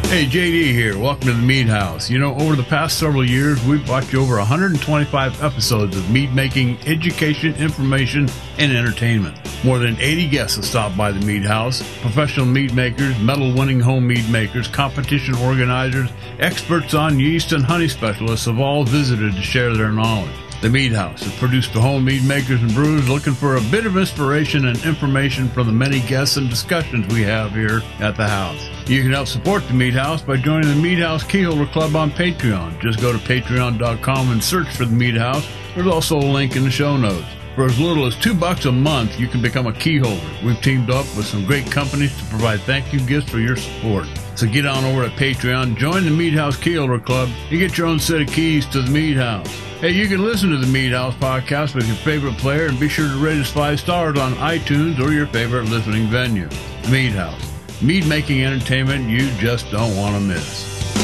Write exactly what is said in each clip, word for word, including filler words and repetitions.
Hey, J D here. Welcome to the Mead House. You know, over the past several years, we've brought you over one hundred twenty-five episodes of mead making, education, information, and entertainment. More than eighty guests have stopped by the Mead House. Professional mead makers, medal-winning home mead makers, competition organizers, experts on yeast and honey specialists have all visited to share their knowledge. The Mead House is produced for home mead makers and brewers looking for a bit of inspiration and information from the many guests and discussions we have here at the house. You can help support the Mead House by joining the Mead House Keyholder Club on Patreon. Just go to patreon dot com and search for the Mead House. There's also a link in the show notes. For as little as two bucks a month, you can become a keyholder. We've teamed up with some great companies to provide thank you gifts for your support. So get on over to Patreon, join the Mead House Keyholder Club, and get your own set of keys to the Mead House. Hey, you can listen to the Mead House podcast with your favorite player, and be sure to rate us five stars on iTunes or your favorite listening venue. Mead House. Mead making entertainment you just don't want to miss.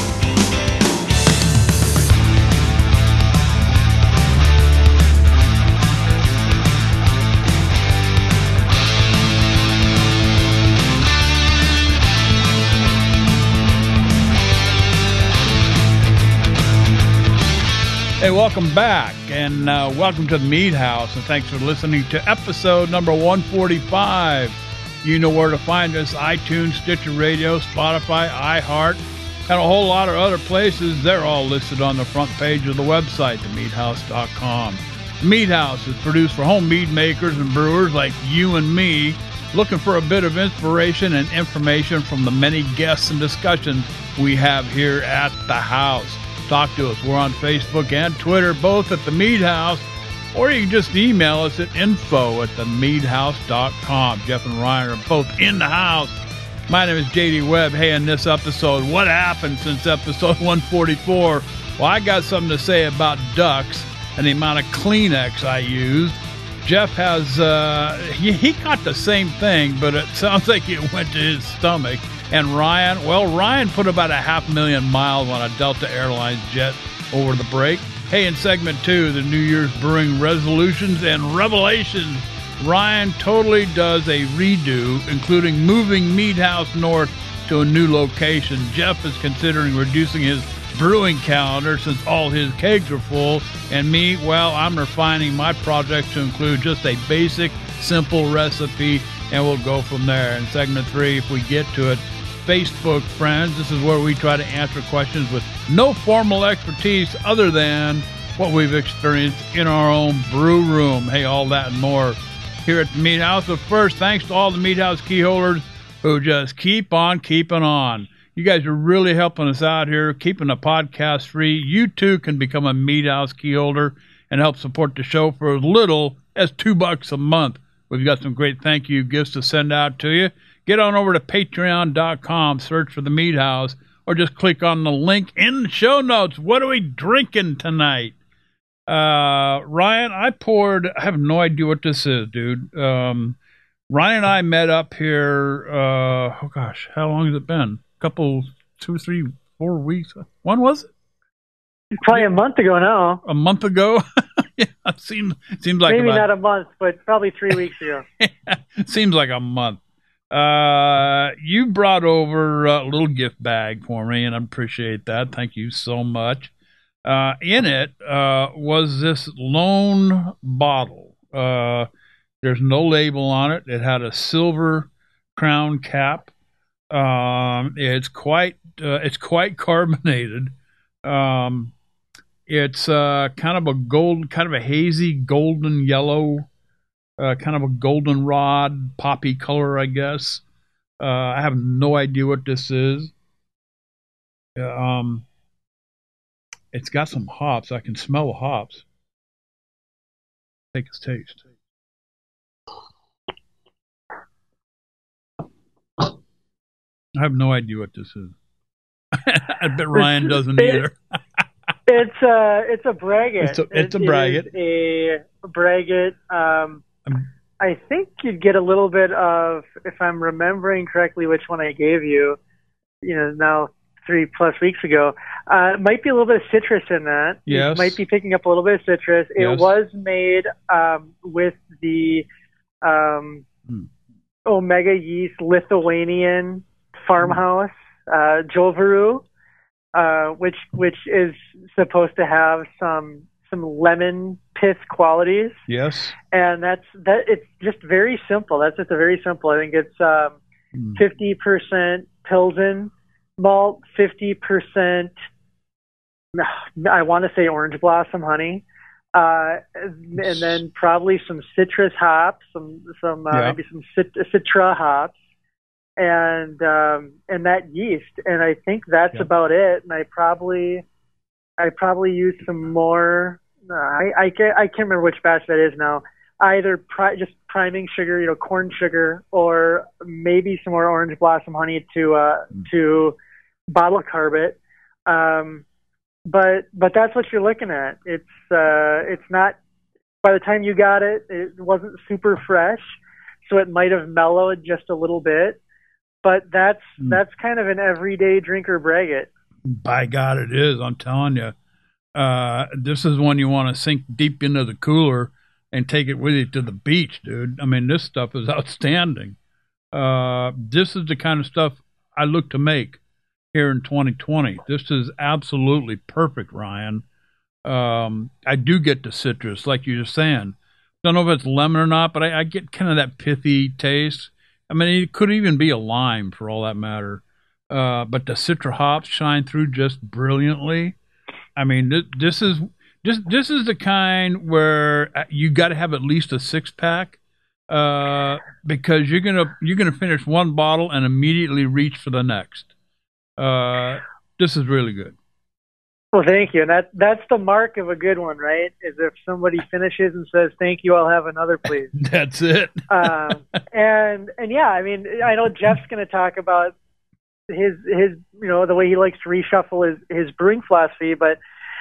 Hey, welcome back, and uh, welcome to the Mead House, and thanks for listening to episode number one forty-five. You know where to find us: iTunes, Stitcher Radio, Spotify, iHeart, and a whole lot of other places. They're all listed on the front page of the website, the mead house dot com. The Mead House is produced for home mead makers and brewers like you and me, looking for a bit of inspiration and information from the many guests and discussions we have here at the house. Talk to us. We're on Facebook and Twitter, both at the Mead House, or you can just email us at info at the mead house dot com. Jeff and Ryan are both in the house. My name is J D Webb. Hey, in this episode, what happened since episode one forty-four? Well, I got something to say about ducks and the amount of Kleenex I used. Jeff has, uh, he, he got the same thing, but it sounds like it went to his stomach. And Ryan, well, Ryan put about a half million miles on a Delta Airlines jet over the break. Hey, in segment two, the New Year's brewing resolutions and revelations, Ryan totally does a redo, including moving Mead House north to a new location. Jeff is considering reducing his brewing calendar since all his kegs are full. And me, well, I'm refining my project to include just a basic, simple recipe, and we'll go from there. In segment three, if we get to it, Facebook friends, this is where we try to answer questions with no formal expertise other than what we've experienced in our own brew room. Hey, all that and more here at the Mead House. But first, thanks to all the Mead House key holders who just keep on keeping on. You guys are really helping us out here, keeping the podcast free. You too can become a Mead House key holder and help support the show for as little as two bucks a month. We've got some great thank you gifts to send out to you. Get on over to patreon dot com, search for the Mead House, or just click on the link in the show notes. What are we drinking tonight? Uh, Ryan, I poured, I have no idea what this is, dude. Um, Ryan and I met up here, uh, oh gosh, how long has it been? A couple, two, three, four weeks? When was it? Probably a month ago now. A month ago? Yeah, it seems, it seems like Maybe about, not a month, but probably three weeks ago. It seems like a month. Uh, you brought over a little gift bag for me, and I appreciate that. Thank you so much. Uh, in it uh, was this lone bottle. Uh, there's no label on it. It had a silver crown cap. Um, it's quite uh, it's quite carbonated. Um, it's uh, kind of a gold, kind of a hazy golden yellow. Uh, kind of a goldenrod poppy color, I guess. Uh, I have no idea what this is. Um, it's got some hops. I can smell the hops. Take a taste. I have no idea what this is. I bet Ryan doesn't either. It's a it's a braggot. It's a, it's a braggot. It is a braggot. Um, I think you'd get a little bit of, if I'm remembering correctly, which one I gave you. You know, now three plus weeks ago. Uh, it might be a little bit of citrus in that. Yes. You might be picking up a little bit of citrus. It Yes. was made um, with the um, hmm. Omega Yeast Lithuanian farmhouse uh, Jovaru, uh, which which is supposed to have some some lemon pith qualities. Yes. And that's that. It's just very simple. That's just a very simple. I think it's um, mm. fifty percent Pilsen malt, fifty percent. I want to say orange blossom honey. Uh, and then probably some citrus hops, some some uh, yeah. maybe some cit- citra hops, and um, and that yeast. And I think that's yeah. about it. And I probably I probably used some more. Uh, I I can't, I can't remember which batch that is now. Either pri- just priming sugar, you know, corn sugar, or maybe some more orange blossom honey to uh, mm. to bottle carb it. Um, But but that's what you're looking at. It's uh, it's not. By the time you got it, it wasn't super fresh, so it might have mellowed just a little bit. But that's mm. that's kind of an everyday drinker braggot. By God, it is. I'm telling you, uh, this is one you want to sink deep into the cooler and take it with you to the beach, dude. I mean, this stuff is outstanding. Uh, this is the kind of stuff I look to make here in twenty twenty. This is absolutely perfect, Ryan. Um, I do get the citrus, like you were saying. Don't know if it's lemon or not, but I, I get kind of that pithy taste. I mean, it could even be a lime for all that matter. Uh, but the citra hops shine through just brilliantly. I mean, this, this is this this is the kind where you got to have at least a six pack, uh, because you're gonna you're gonna finish one bottle and immediately reach for the next. Uh, this is really good. Well, thank you. And that that's the mark of a good one, right? Is if somebody finishes and says, "Thank you, I'll have another, please." That's it. um, and and yeah, I mean, I know Jeff's going to talk about his his you know the way he likes to reshuffle his his brewing philosophy, but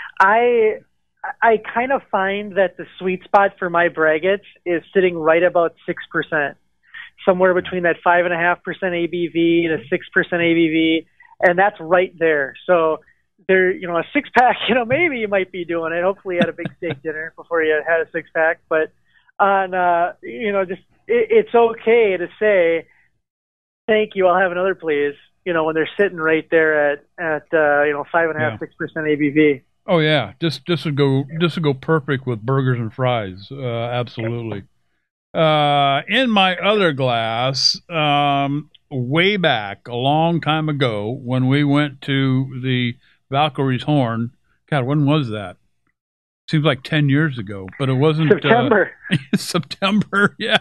I I kind of find that the sweet spot for my braggots is sitting right about six percent, somewhere between that five and a half percent A B V to six percent A B V. And that's right there. So there, you know, a six pack, you know, maybe you might be doing it. Hopefully you had a big steak dinner before you had a six pack, but on, uh, you know, just, it, it's okay to say, thank you, I'll have another please, you know, when they're sitting right there at, at, uh, you know, five and a half, six percent A B V. Oh yeah. This, this would go, this would go perfect with burgers and fries. Uh, absolutely. Uh, in my other glass, um, way back a long time ago when we went to the Valkyrie's Horn. God, when was that? Seems like ten years ago, but it wasn't September. Uh, September, yeah.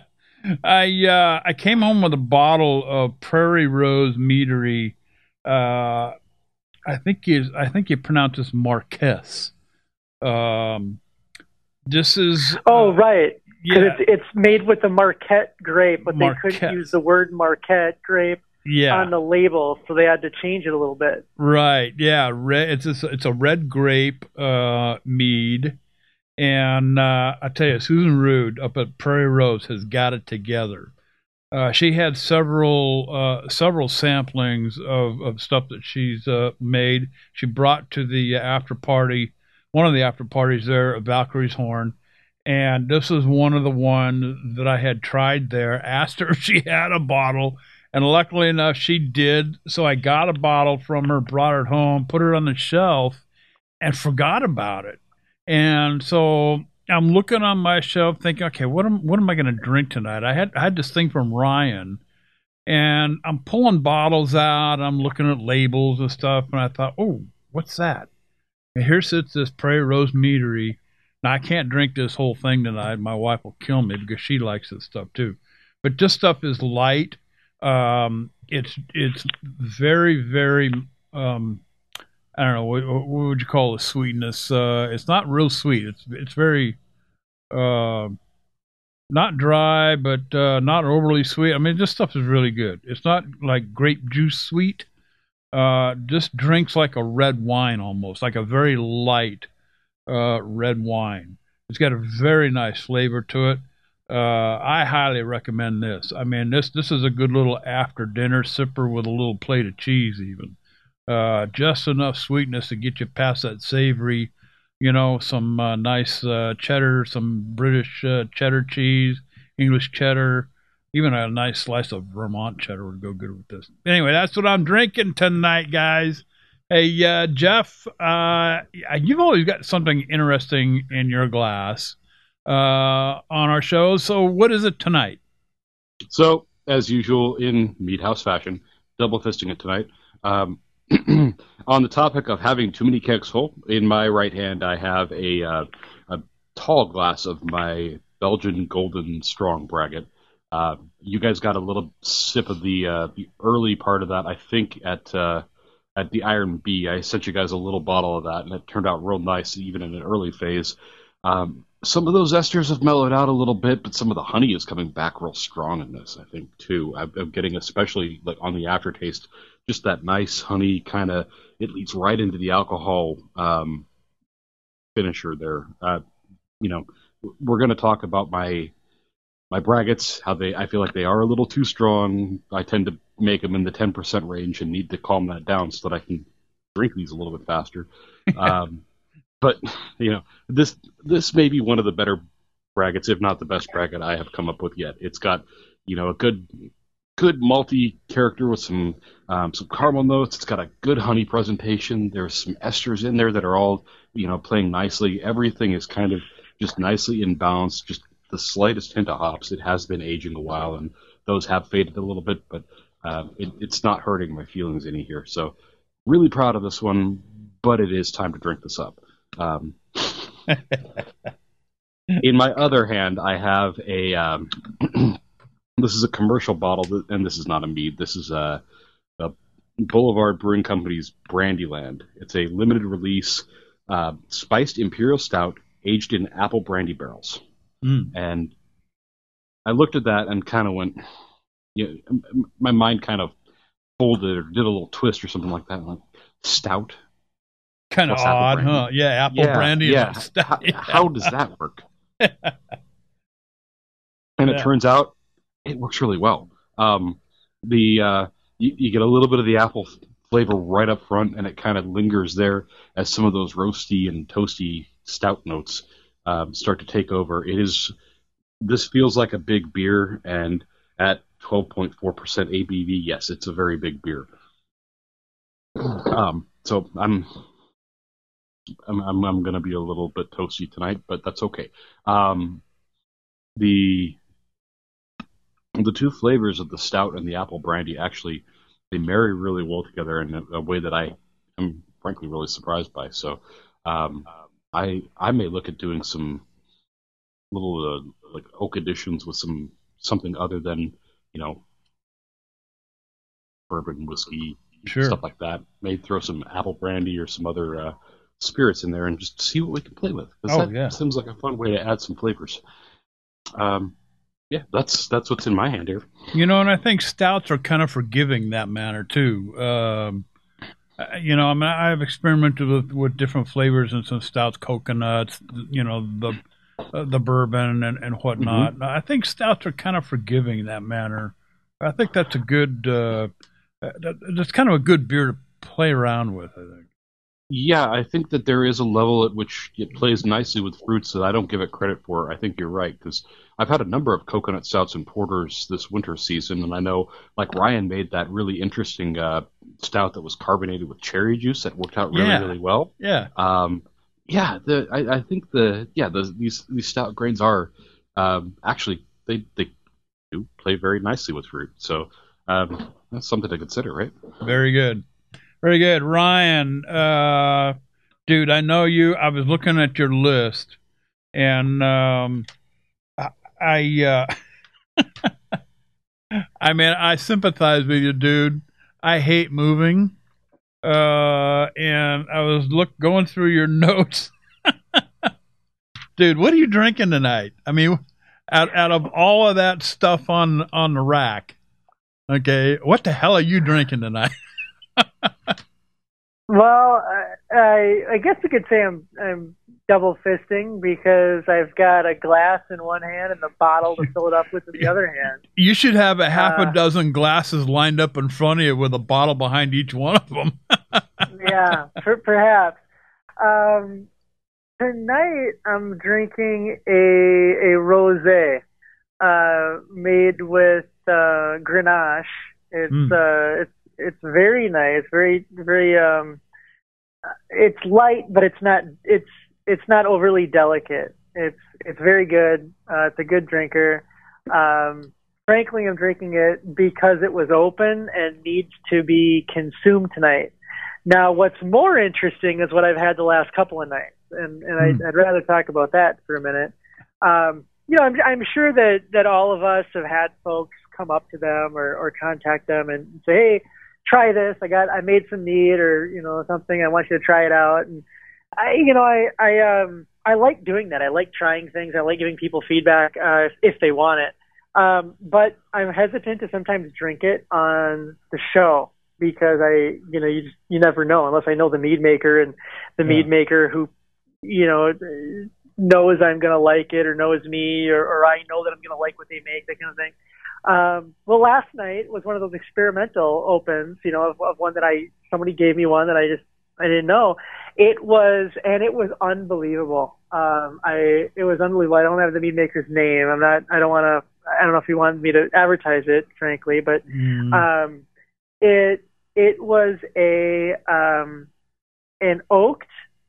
I uh, I came home with a bottle of Prairie Rose Meadery. Uh, I think you I think you pronounce this Marquess. Um, this is oh uh, right. Yeah. It's, it's made with the Marquette grape, but Marquette. They couldn't use the word Marquette grape yeah. on the label, so they had to change it a little bit. Right, yeah. Red, it's a, it's a red grape uh, mead, and uh, I tell you, Susan Rude up at Prairie Rose has got it together. Uh, she had several uh, several samplings of, of stuff that she's uh, made. She brought to the after party, one of the after parties there at Valkyrie's Horn. And this is one of the ones that I had tried there. Asked her if she had a bottle, and luckily enough, she did. So I got a bottle from her, brought it home, put it on the shelf, and forgot about it. And so I'm looking on my shelf, thinking, okay, what am what am I going to drink tonight? I had I had this thing from Ryan, and I'm pulling bottles out. I'm looking at labels and stuff, and I thought, oh, what's that? And here sits this Prairie Rose Meadery. Now, I can't drink this whole thing tonight. My wife will kill me because she likes this stuff too. But this stuff is light. Um, it's it's very, very, um, I don't know, what, what would you call the sweetness? Uh, it's not real sweet. It's it's very, uh, not dry, but uh, not overly sweet. I mean, this stuff is really good. It's not like grape juice sweet. Uh, this drinks like a red wine almost, like a very light Uh, red wine. It's got a very nice flavor to it. Uh, I highly recommend this. I mean, this this is a good little after dinner sipper with a little plate of cheese, even. Uh, just enough sweetness to get you past that savory. You know, some uh, nice uh, cheddar, some British uh, cheddar cheese, English cheddar. Even a nice slice of Vermont cheddar would go good with this. Anyway, that's what I'm drinking tonight, guys. Hey, uh, Jeff, uh, you've always got something interesting in your glass uh, on our show. So what is it tonight? So, as usual in Mead House fashion, double fisting it tonight. Um, on the topic of having too many kegs full, in my right hand I have a, uh, a tall glass of my Belgian Golden Strong Braggot. Uh, you guys got a little sip of the uh, the early part of that, I think, at uh, at the Iron Bee. I sent you guys a little bottle of that, and it turned out real nice, even in an early phase. Um, some of those esters have mellowed out a little bit, but some of the honey is coming back real strong in this, I think, too. I'm, I'm getting, especially like on the aftertaste, just that nice honey kind of, it leads right into the alcohol um, finisher there. Uh, you know, we're going to talk about my... My braggots, how they, I feel like they are a little too strong. I tend to make them in the ten percent range and need to calm that down so that I can drink these a little bit faster. um, but, you know, this this may be one of the better braggots, if not the best braggot I have come up with yet. It's got, you know, a good good malty character with some um, some caramel notes. It's got a good honey presentation. There's some esters in there that are all, you know, playing nicely. Everything is kind of just nicely in balance, just the slightest hint of hops. It has been aging a while, and those have faded a little bit, but uh, it, it's not hurting my feelings any here. So really proud of this one, but it is time to drink this up. Um, in my other hand, I have a, um, this is a commercial bottle, and this is not a mead. This is a, a Boulevard Brewing Company's Brandyland. It's a limited release uh, spiced imperial stout aged in apple brandy barrels. Mm. And I looked at that and kind of went, you know, my mind kind of folded or did a little twist or something like that. Like, stout? Kind of odd, huh? Yeah, apple yeah, brandy. Yeah. And stout. How, yeah. How does that work? And it yeah. turns out it works really well. Um, the uh, you, you get a little bit of the apple flavor right up front, and it kind of lingers there as some of those roasty and toasty stout notes Um, start to take over. It is. This feels like a big beer, and at twelve point four percent A B V, yes, it's a very big beer. Um, so I'm, I'm, I'm, I'm going to be a little bit toasty tonight, but that's okay. Um, the, the two flavors of the stout and the apple brandy actually they marry really well together in a, a way that I am frankly really surprised by. So. Um, I I may look at doing some little uh, like oak additions with some something other than, you know, bourbon, whiskey, sure. stuff like that. Maybe throw some apple brandy or some other uh, spirits in there and just see what we can play with. Oh, that yeah. seems like a fun way to add some flavors. Um, yeah, that's that's what's in my hand here. You know, and I think stouts are kind of forgiving that manner too. Um, You know, I mean, I've experimented with, with different flavors and some stouts, coconuts, you know, the uh, the bourbon and, and whatnot. Mm-hmm. I think stouts are kind of forgiving in that manner. I think that's a good, uh, that's kind of a good beer to play around with, I think. Yeah, I think that there is a level at which it plays nicely with fruits that I don't give it credit for. I think you're right, because I've had a number of coconut stouts and porters this winter season, and I know, like, Ryan made that really interesting uh, stout that was carbonated with cherry juice that worked out really, yeah. really well. Yeah. Um, yeah, the, I, I think the yeah the, these these stout grains are um, actually they they do play very nicely with fruit. So um, that's something to consider, right? Very good. Very good. Ryan, uh, dude, I know you. I was looking at your list, and um, I, I, uh, I mean, I sympathize with you, dude. I hate moving, uh, and I was look going through your notes. Dude, what are you drinking tonight? I mean, out out of all of that stuff on on the rack, okay, what the hell are you drinking tonight? Well, I I guess you could say I'm I'm double fisting because I've got a glass in one hand and the bottle to fill it up with in the other hand. You should have a half uh, a dozen glasses lined up in front of you with a bottle behind each one of them. Yeah, per, perhaps. Um, tonight I'm drinking a a rosé. uh, made with uh, Grenache. It's mm. uh, it's it's very nice, very very. Um, it's light, but it's not it's it's not overly delicate. It's it's very good. Uh, it's a good drinker. Um, frankly, I'm drinking it because it was open and needs to be consumed tonight. Now, what's more interesting is what I've had the last couple of nights, and, and mm. I'd, I'd rather talk about that for a minute. Um, you know, I'm, I'm sure that, that all of us have had folks come up to them or, or contact them and say, hey, try this. I got, I made some mead or, you know, something. I want you to try it out. And I, you know, I, I, um, I like doing that. I like trying things. I like giving people feedback, uh, if, if they want it. Um, but I'm hesitant to sometimes drink it on the show because I, you know, you just, you never know unless I know the mead maker and the yeah. mead maker who, you know, knows I'm going to like it or knows me or, or I know that I'm going to like what they make, that kind of thing. Um, well, last night was one of those experimental opens, you know, of, of one that I, somebody gave me one that I just, I didn't know. It was, and it was unbelievable. Um, I, it was unbelievable. I don't have the mead maker's name. I'm not, I don't want to, I don't know if he wanted me to advertise it, frankly, but, mm. um, it, it was a, um, an oaked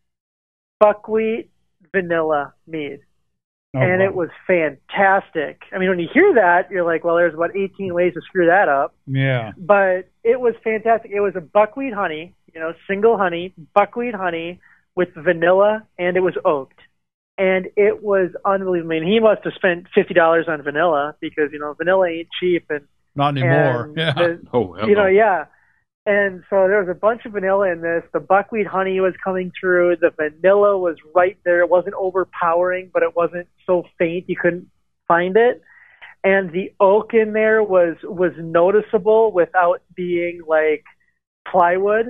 buckwheat vanilla mead. Oh, and wow. It was fantastic. I mean, when you hear that, you're like, well, there's about eighteen ways to screw that up. Yeah. But it was fantastic. It was a buckwheat honey, you know, single honey, buckwheat honey with vanilla, and it was oaked. And it was unbelievable. I mean, he must have spent fifty dollars on vanilla because, you know, vanilla ain't cheap. And not anymore. And yeah. The, oh, you know, yeah. And so there was a bunch of vanilla in this. The buckwheat honey was coming through. The vanilla was right there. It wasn't overpowering, but it wasn't so faint you couldn't find it. And the oak in there was was noticeable without being like plywood.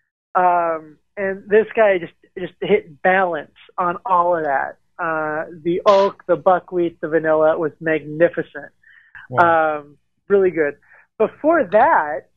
Um, and this guy just just hit balance on all of that. Uh, the oak, the buckwheat, the vanilla was magnificent. Wow. Um, really good. Before that,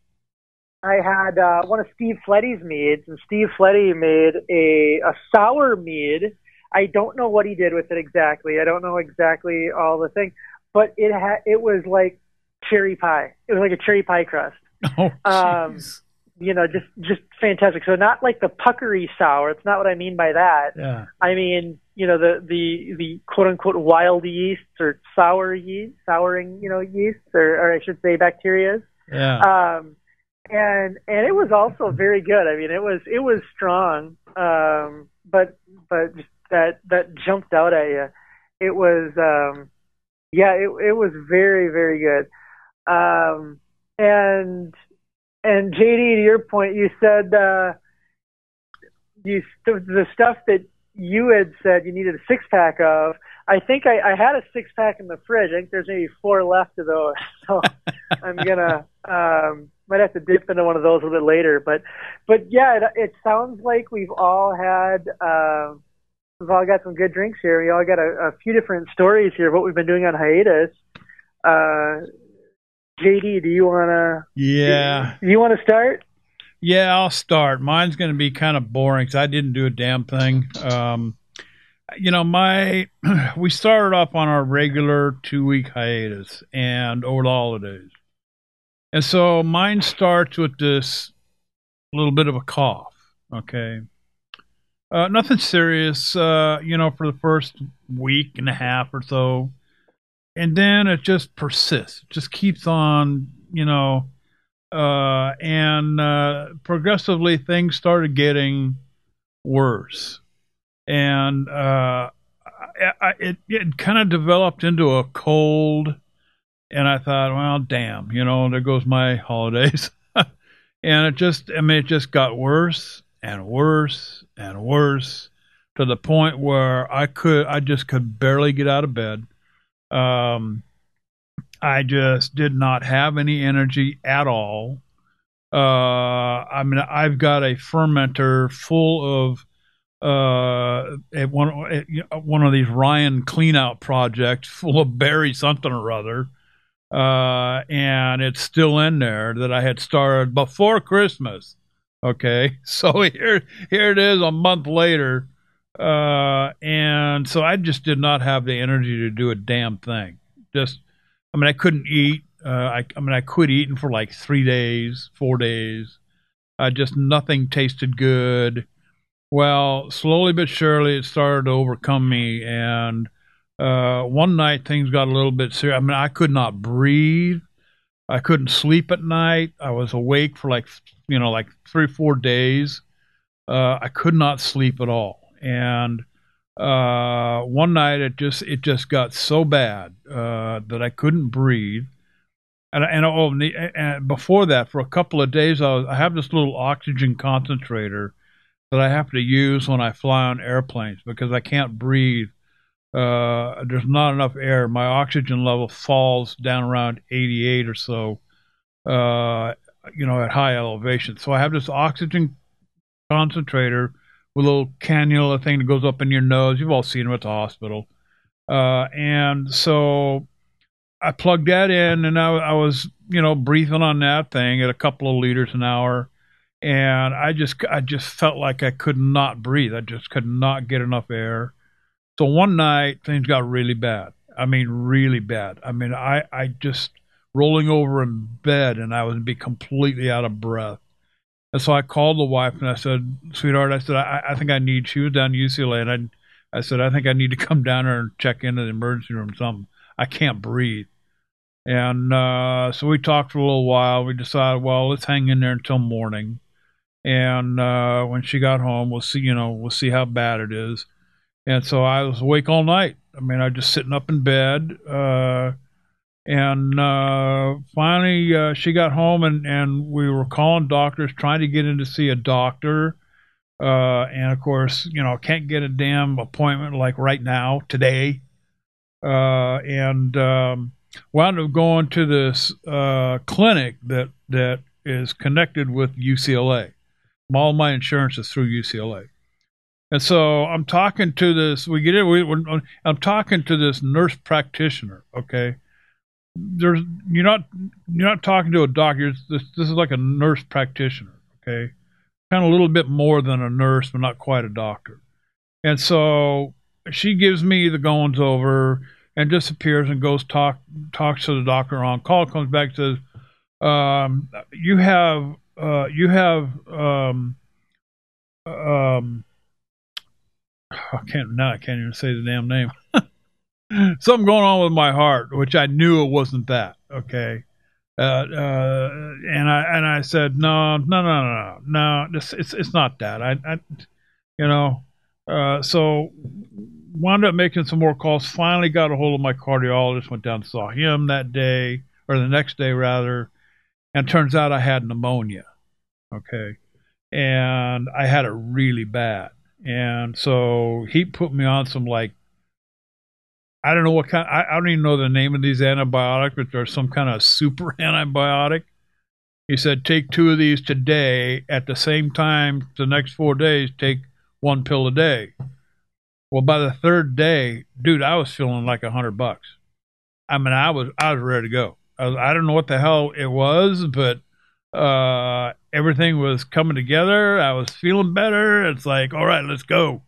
I had uh, one of Steve Fletty's meads, and Steve Fletty made a, a sour mead. I don't know what he did with it exactly. I don't know exactly all the things, but it had it was like cherry pie. It was like a cherry pie crust. Oh, um, you know, just just fantastic. So not like the puckery sour. It's not what I mean by that. Yeah. I mean, you know, the the the quote unquote wild yeasts or sour yeast, souring, you know, yeasts, or, or I should say bacteria. Yeah. Um, And and it was also very good. I mean, it was it was strong, um, but but just that that jumped out at you. It was um, yeah, it it was very very good. Um, and and J D, to your point, you said uh, you the stuff that you had said you needed a six pack of. I think I, I had a six pack in the fridge. I think there's maybe four left of those, so I'm gonna. Um, Might have to dip into one of those a little bit later, but, but yeah, it, it sounds like we've all had, uh, we've all got some good drinks here. We all got a, a few different stories here of what we've been doing on hiatus. Uh, J D, do you want to? Yeah. Do you want to start? Yeah, I'll start. Mine's going to be kind of boring because I didn't do a damn thing. Um, you know, my we started off on our regular two-week hiatus and over the holidays. And so mine starts with this little bit of a cough, okay? Uh, nothing serious, uh, you know, for the first week and a half or so. And then it just persists. It just keeps on, you know, uh, and uh, progressively things started getting worse. And uh, I, I, it, it kind of developed into a cold. And I thought, well, damn, you know, there goes my holidays. And it just, I mean, it just got worse and worse and worse to the point where I could, I just could barely get out of bed. Um, I just did not have any energy at all. Uh, I mean, I've got a fermenter full of uh, one, one of these Ryan cleanout projects full of berry something or other. Uh, and it's still in there that I had started before Christmas. Okay. So here, here it is a month later. Uh, and so I just did not have the energy to do a damn thing. Just, I mean, I couldn't eat. Uh, I, I mean, I quit eating for like three days, four days. Uh, just nothing tasted good. Well, slowly but surely, it started to overcome me. And uh, one night, things got a little bit serious. I mean, I could not breathe. I couldn't sleep at night. I was awake for like, you know, like three or four days. Uh, I could not sleep at all. And uh, one night, it just it just got so bad uh, that I couldn't breathe. And and oh, and before that, for a couple of days, I was, I have this little oxygen concentrator that I have to use when I fly on airplanes because I can't breathe. Uh, there's not enough air. My oxygen level falls down around eighty-eight or so, uh, you know, at high elevation. So I have this oxygen concentrator with a little cannula thing that goes up in your nose. You've all seen them at the hospital. Uh, and so I plugged that in, and I, I was, you know, breathing on that thing at a couple of liters an hour. And I just, I just felt like I could not breathe. I just could not get enough air. So one night, things got really bad. I mean, really bad. I mean, I, I just rolling over in bed, and I would be completely out of breath. And so I called the wife, and I said, sweetheart, I said, I, I think I need, she was down at U C L A, and I, I said, I think I need to come down there and check into the emergency room or something. I can't breathe. And uh, so we talked for a little while. We decided, well, let's hang in there until morning. And uh, when she got home, we'll see, you know, we'll see how bad it is. And so I was awake all night. I mean, I was just sitting up in bed. Uh, and uh, finally, uh, she got home, and, and we were calling doctors, trying to get in to see a doctor. Uh, and, of course, you know, can't get a damn appointment like right now, today. Uh, and um, wound up going to this uh, clinic that, that is connected with U C L A. All my insurance is through U C L A. And so I'm talking to this, we get it, we, I'm talking to this nurse practitioner, okay? There's, you're not, you're not talking to a doctor, this, this is like a nurse practitioner, okay? Kind of a little bit more than a nurse, but not quite a doctor. And so she gives me the goings over and disappears and goes talk, talks to the doctor on call, comes back and says, um, you have, uh, you have, um, um, I can't now. I can't even say the damn name. Something going on with my heart, which I knew it wasn't that. Okay, uh, uh, and I and I said no, no, no, no, no. This it's it's not that. I, I you know, uh, so wound up making some more calls. Finally got a hold of my cardiologist. Went down and saw him that day, or the next day rather. And turns out I had pneumonia. Okay, and I had it really bad. And so he put me on some, like, I don't know what kind, I, I don't even know the name of these antibiotics, but there's some kind of super antibiotic. He said, take two of these today. At the same time, the next four days, take one pill a day. Well, by the third day, dude, I was feeling like a hundred bucks. I mean, I was, I was ready to go. I, was, I don't know what the hell it was, but uh everything was coming together. I was feeling better. It's like, all right, let's go.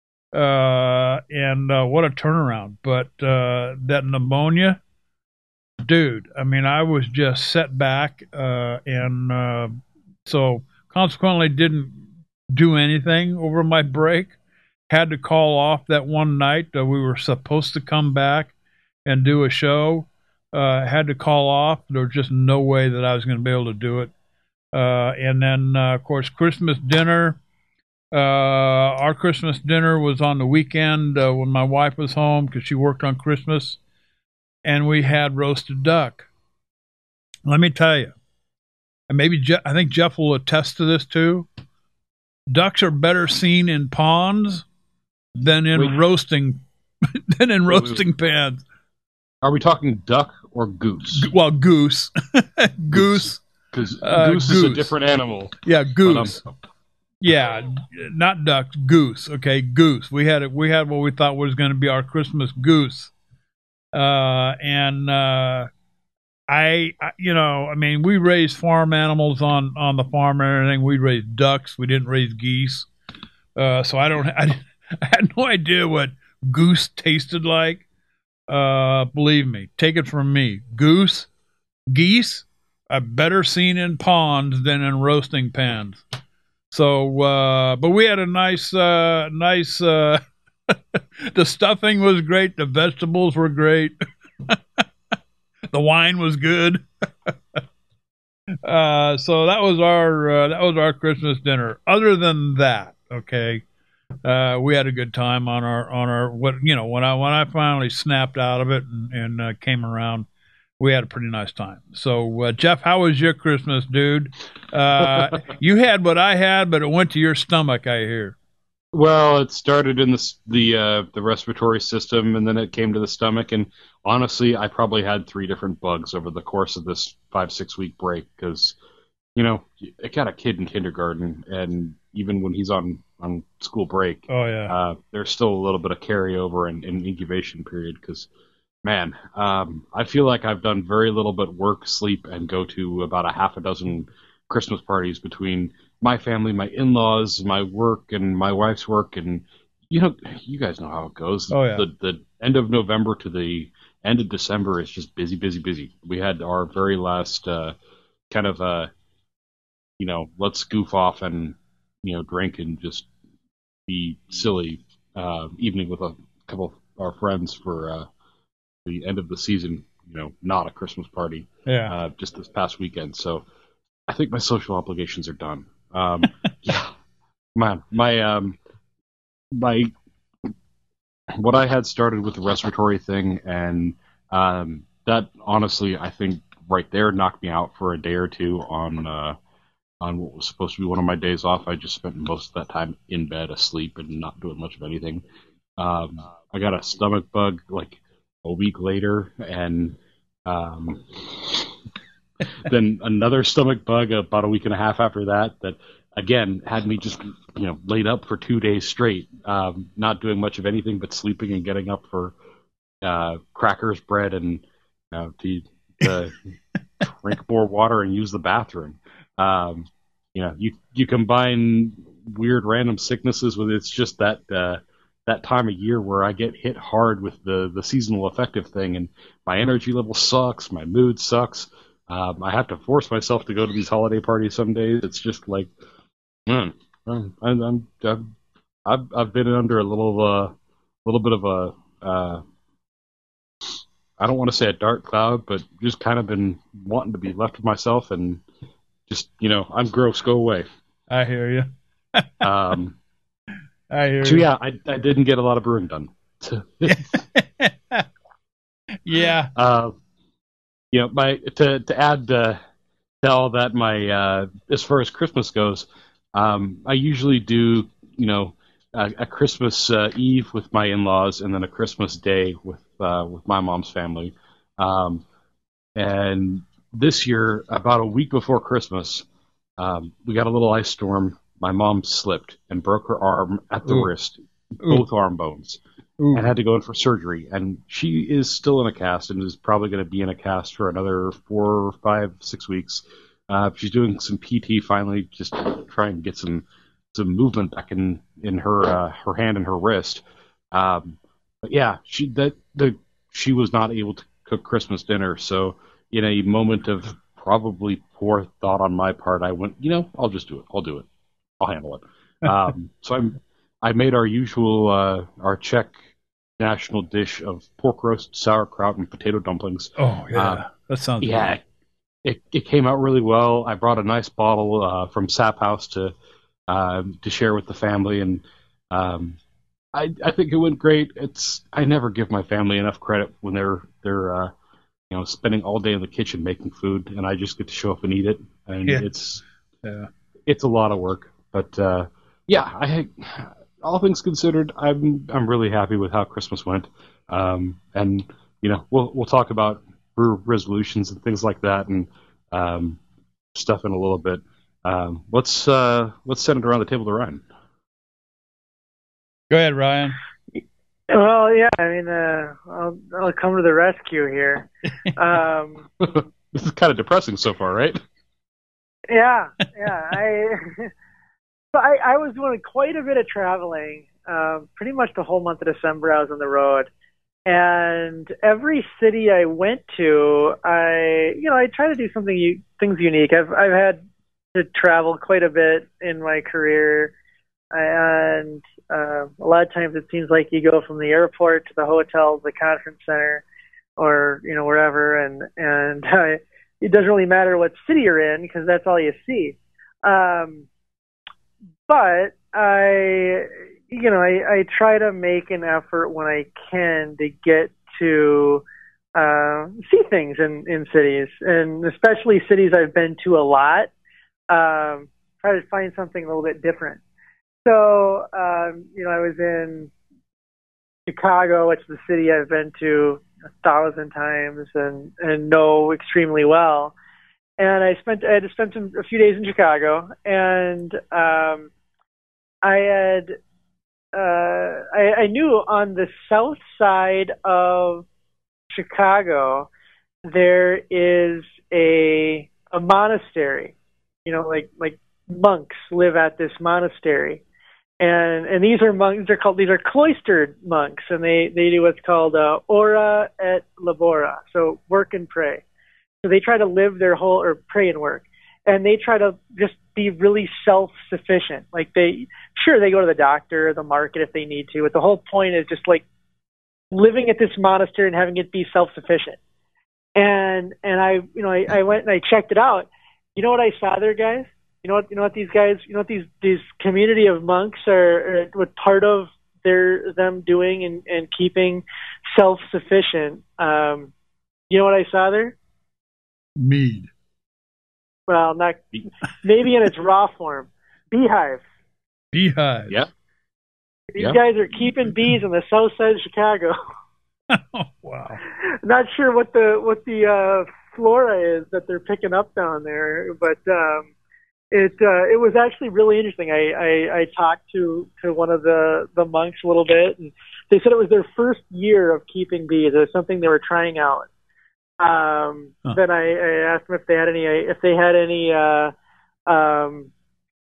Uh and uh what a turnaround. But uh that pneumonia, dude, I mean, I was just set back, uh and uh so consequently didn't do anything over my break. Had to call off that one night that we were supposed to come back and do a show. Uh, had to call off. There was just no way that I was going to be able to do it. Uh, and then, uh, of course, Christmas dinner. Uh, our Christmas dinner was on the weekend uh, when my wife was home because she worked on Christmas. And we had roasted duck. Let me tell you, and maybe Je- I think Jeff will attest to this too. Ducks are better seen in ponds than in wait, roasting than in wait, roasting wait, wait. pans. Are we talking duck or goose? Well, goose. Goose. Because uh, goose, goose is a different animal. Yeah, goose. Um, yeah, not ducks, goose. Okay, goose. We had it. We had what we thought was going to be our Christmas goose. Uh, and uh, I, I, you know, I mean, we raised farm animals on, on the farm and everything. We raised ducks. We didn't raise geese. Uh, so I don't. I, I had no idea what goose tasted like. Uh, believe me, take it from me. Goose, geese, are better seen in ponds than in roasting pans. So, uh, but we had a nice, uh, nice, uh, the stuffing was great. The vegetables were great. The wine was good. uh, so that was our, uh, that was our Christmas dinner. Other than that, okay, uh, we had a good time on our, on our, what, you know, when I, when I finally snapped out of it and, and uh, came around, we had a pretty nice time. So, uh, Jeff, how was your Christmas, dude? Uh, you had what I had, but it went to your stomach, I hear. Well, it started in the the uh, the respiratory system, and then it came to the stomach. And honestly, I probably had three different bugs over the course of this five six week break because, you know, I got a kid in kindergarten, and even when he's on, on school break, oh yeah, uh, there's still a little bit of carryover and, and incubation period because, man, um, I feel like I've done very little but work, sleep, and go to about a half a dozen Christmas parties between my family, my in-laws, my work, and my wife's work, and you know, you guys know how it goes. Oh yeah. The the end of November to the end of December is just busy, busy, busy. We had our very last uh, kind of uh, you know, let's goof off and you know, drink and just be silly uh, evening with a couple of our friends for uh, the end of the season. You know, not a Christmas party. Yeah. Uh, just this past weekend, so I think my social obligations are done. Um, yeah, man, my um, my what I had started with the respiratory thing, and um, that honestly, I think right there knocked me out for a day or two on uh, on what was supposed to be one of my days off. I just spent most of that time in bed, asleep, and not doing much of anything. Um, I got a stomach bug like a week later, and um. Then another stomach bug about a week and a half after that, that again had me just, you know, laid up for two days straight, um, not doing much of anything but sleeping and getting up for uh, crackers, bread, and uh, to, to drink more water and use the bathroom. Um, you know, you you combine weird random sicknesses with it's just that uh, that time of year where I get hit hard with the the seasonal affective thing, and my energy level sucks, my mood sucks. Um, I have to force myself to go to these holiday parties some days. It's just like, mm, I'm, I'm, I'm, I've, I've been under a little, uh, little bit of a, uh, I don't want to say a dark cloud, but just kind of been wanting to be left to myself and just, you know, I'm gross, go away. I hear you. um, I hear so you. yeah, I, I didn't get a lot of brewing done. yeah. Uh, You know, my to to add uh, to all that, my uh, as far as Christmas goes, um, I usually do you know a, a Christmas uh, Eve with my in-laws and then a Christmas Day with uh, with my mom's family. Um, and this year, about a week before Christmas, um, we got a little ice storm. My mom slipped and broke her arm at the Ooh. wrist, Ooh. both arm bones. Ooh. And had to go in for surgery. And she is still in a cast and is probably going to be in a cast for another four, five, six weeks. Uh, she's doing some P T finally, just to try and get some some movement back in in her uh, her hand and her wrist. Um, but yeah, she that the she was not able to cook Christmas dinner. So in a moment of probably poor thought on my part, I went, you know, I'll just do it. I'll do it. I'll handle it. Um, so I'm I made our usual uh, our Czech national dish of pork roast, sauerkraut, and potato dumplings. Oh, yeah. Uh, that sounds yeah, good. It, it came out really well. I brought a nice bottle uh, from Sap House to uh, to share with the family, and um, I I think it went great. It's I never give my family enough credit when they're they're uh, you know spending all day in the kitchen making food, and I just get to show up and eat it, and Yeah. it's Yeah. it's a lot of work. But uh, yeah, I. All things considered, I'm I'm really happy with how Christmas went, um, and you know we'll we'll talk about resolutions and things like that and um, stuff in a little bit. Um, let's uh, let's send it around the table to Ryan. Go ahead, Ryan. Well, yeah, I mean, uh, I'll I'll come to the rescue here. Um, This is kind of depressing so far, right? yeah, yeah, I. So I, I was doing quite a bit of traveling. Uh, pretty much the whole month of December I was on the road. And every city I went to, I, you know, I try to do something, u- things unique. I've, I've had to travel quite a bit in my career. And uh, a lot of times it seems like you go from the airport to the hotel, to the conference center, or, you know, wherever. And, and uh, it doesn't really matter what city you're in because that's all you see. Um, but I, you know, I, I try to make an effort when I can to get to uh, see things in, in cities, and especially cities I've been to a lot. Um, try to find something a little bit different. So, um, you know, I was in Chicago, which is a city I've been to a thousand times and, and know extremely well. And I spent I had to spend some, a few days in Chicago, and um, I had. Uh, I, I knew on the south side of Chicago there is a a monastery. You know, like like monks live at this monastery, and and these are monks. They're called these are cloistered monks, and they they do what's called uh, ora et labora, so work and pray. So they try to live their whole or pray and work. And they try to just be really self-sufficient. Like they, sure, they go to the doctor or the market if they need to, but the whole point is just like living at this monastery and having it be self-sufficient. And and I, you know, I, I went and I checked it out. You know what I saw there, guys? You know what? You know what these guys? You know what these these community of monks are? are what part of their them doing and, and keeping self-sufficient? Um, you know what I saw there? Mead. Well, not maybe in its raw form. Beehives. Beehives. Yeah. These yeah. guys are keeping bees on the south side of Chicago. Oh, wow. Not sure what the what the uh, flora is that they're picking up down there, but um, it uh, it was actually really interesting. I, I, I talked to, to one of the, the monks a little bit, and they said it was their first year of keeping bees. It was something they were trying out. Um, huh. Then I, I asked them if they had any, if they had any, uh, um,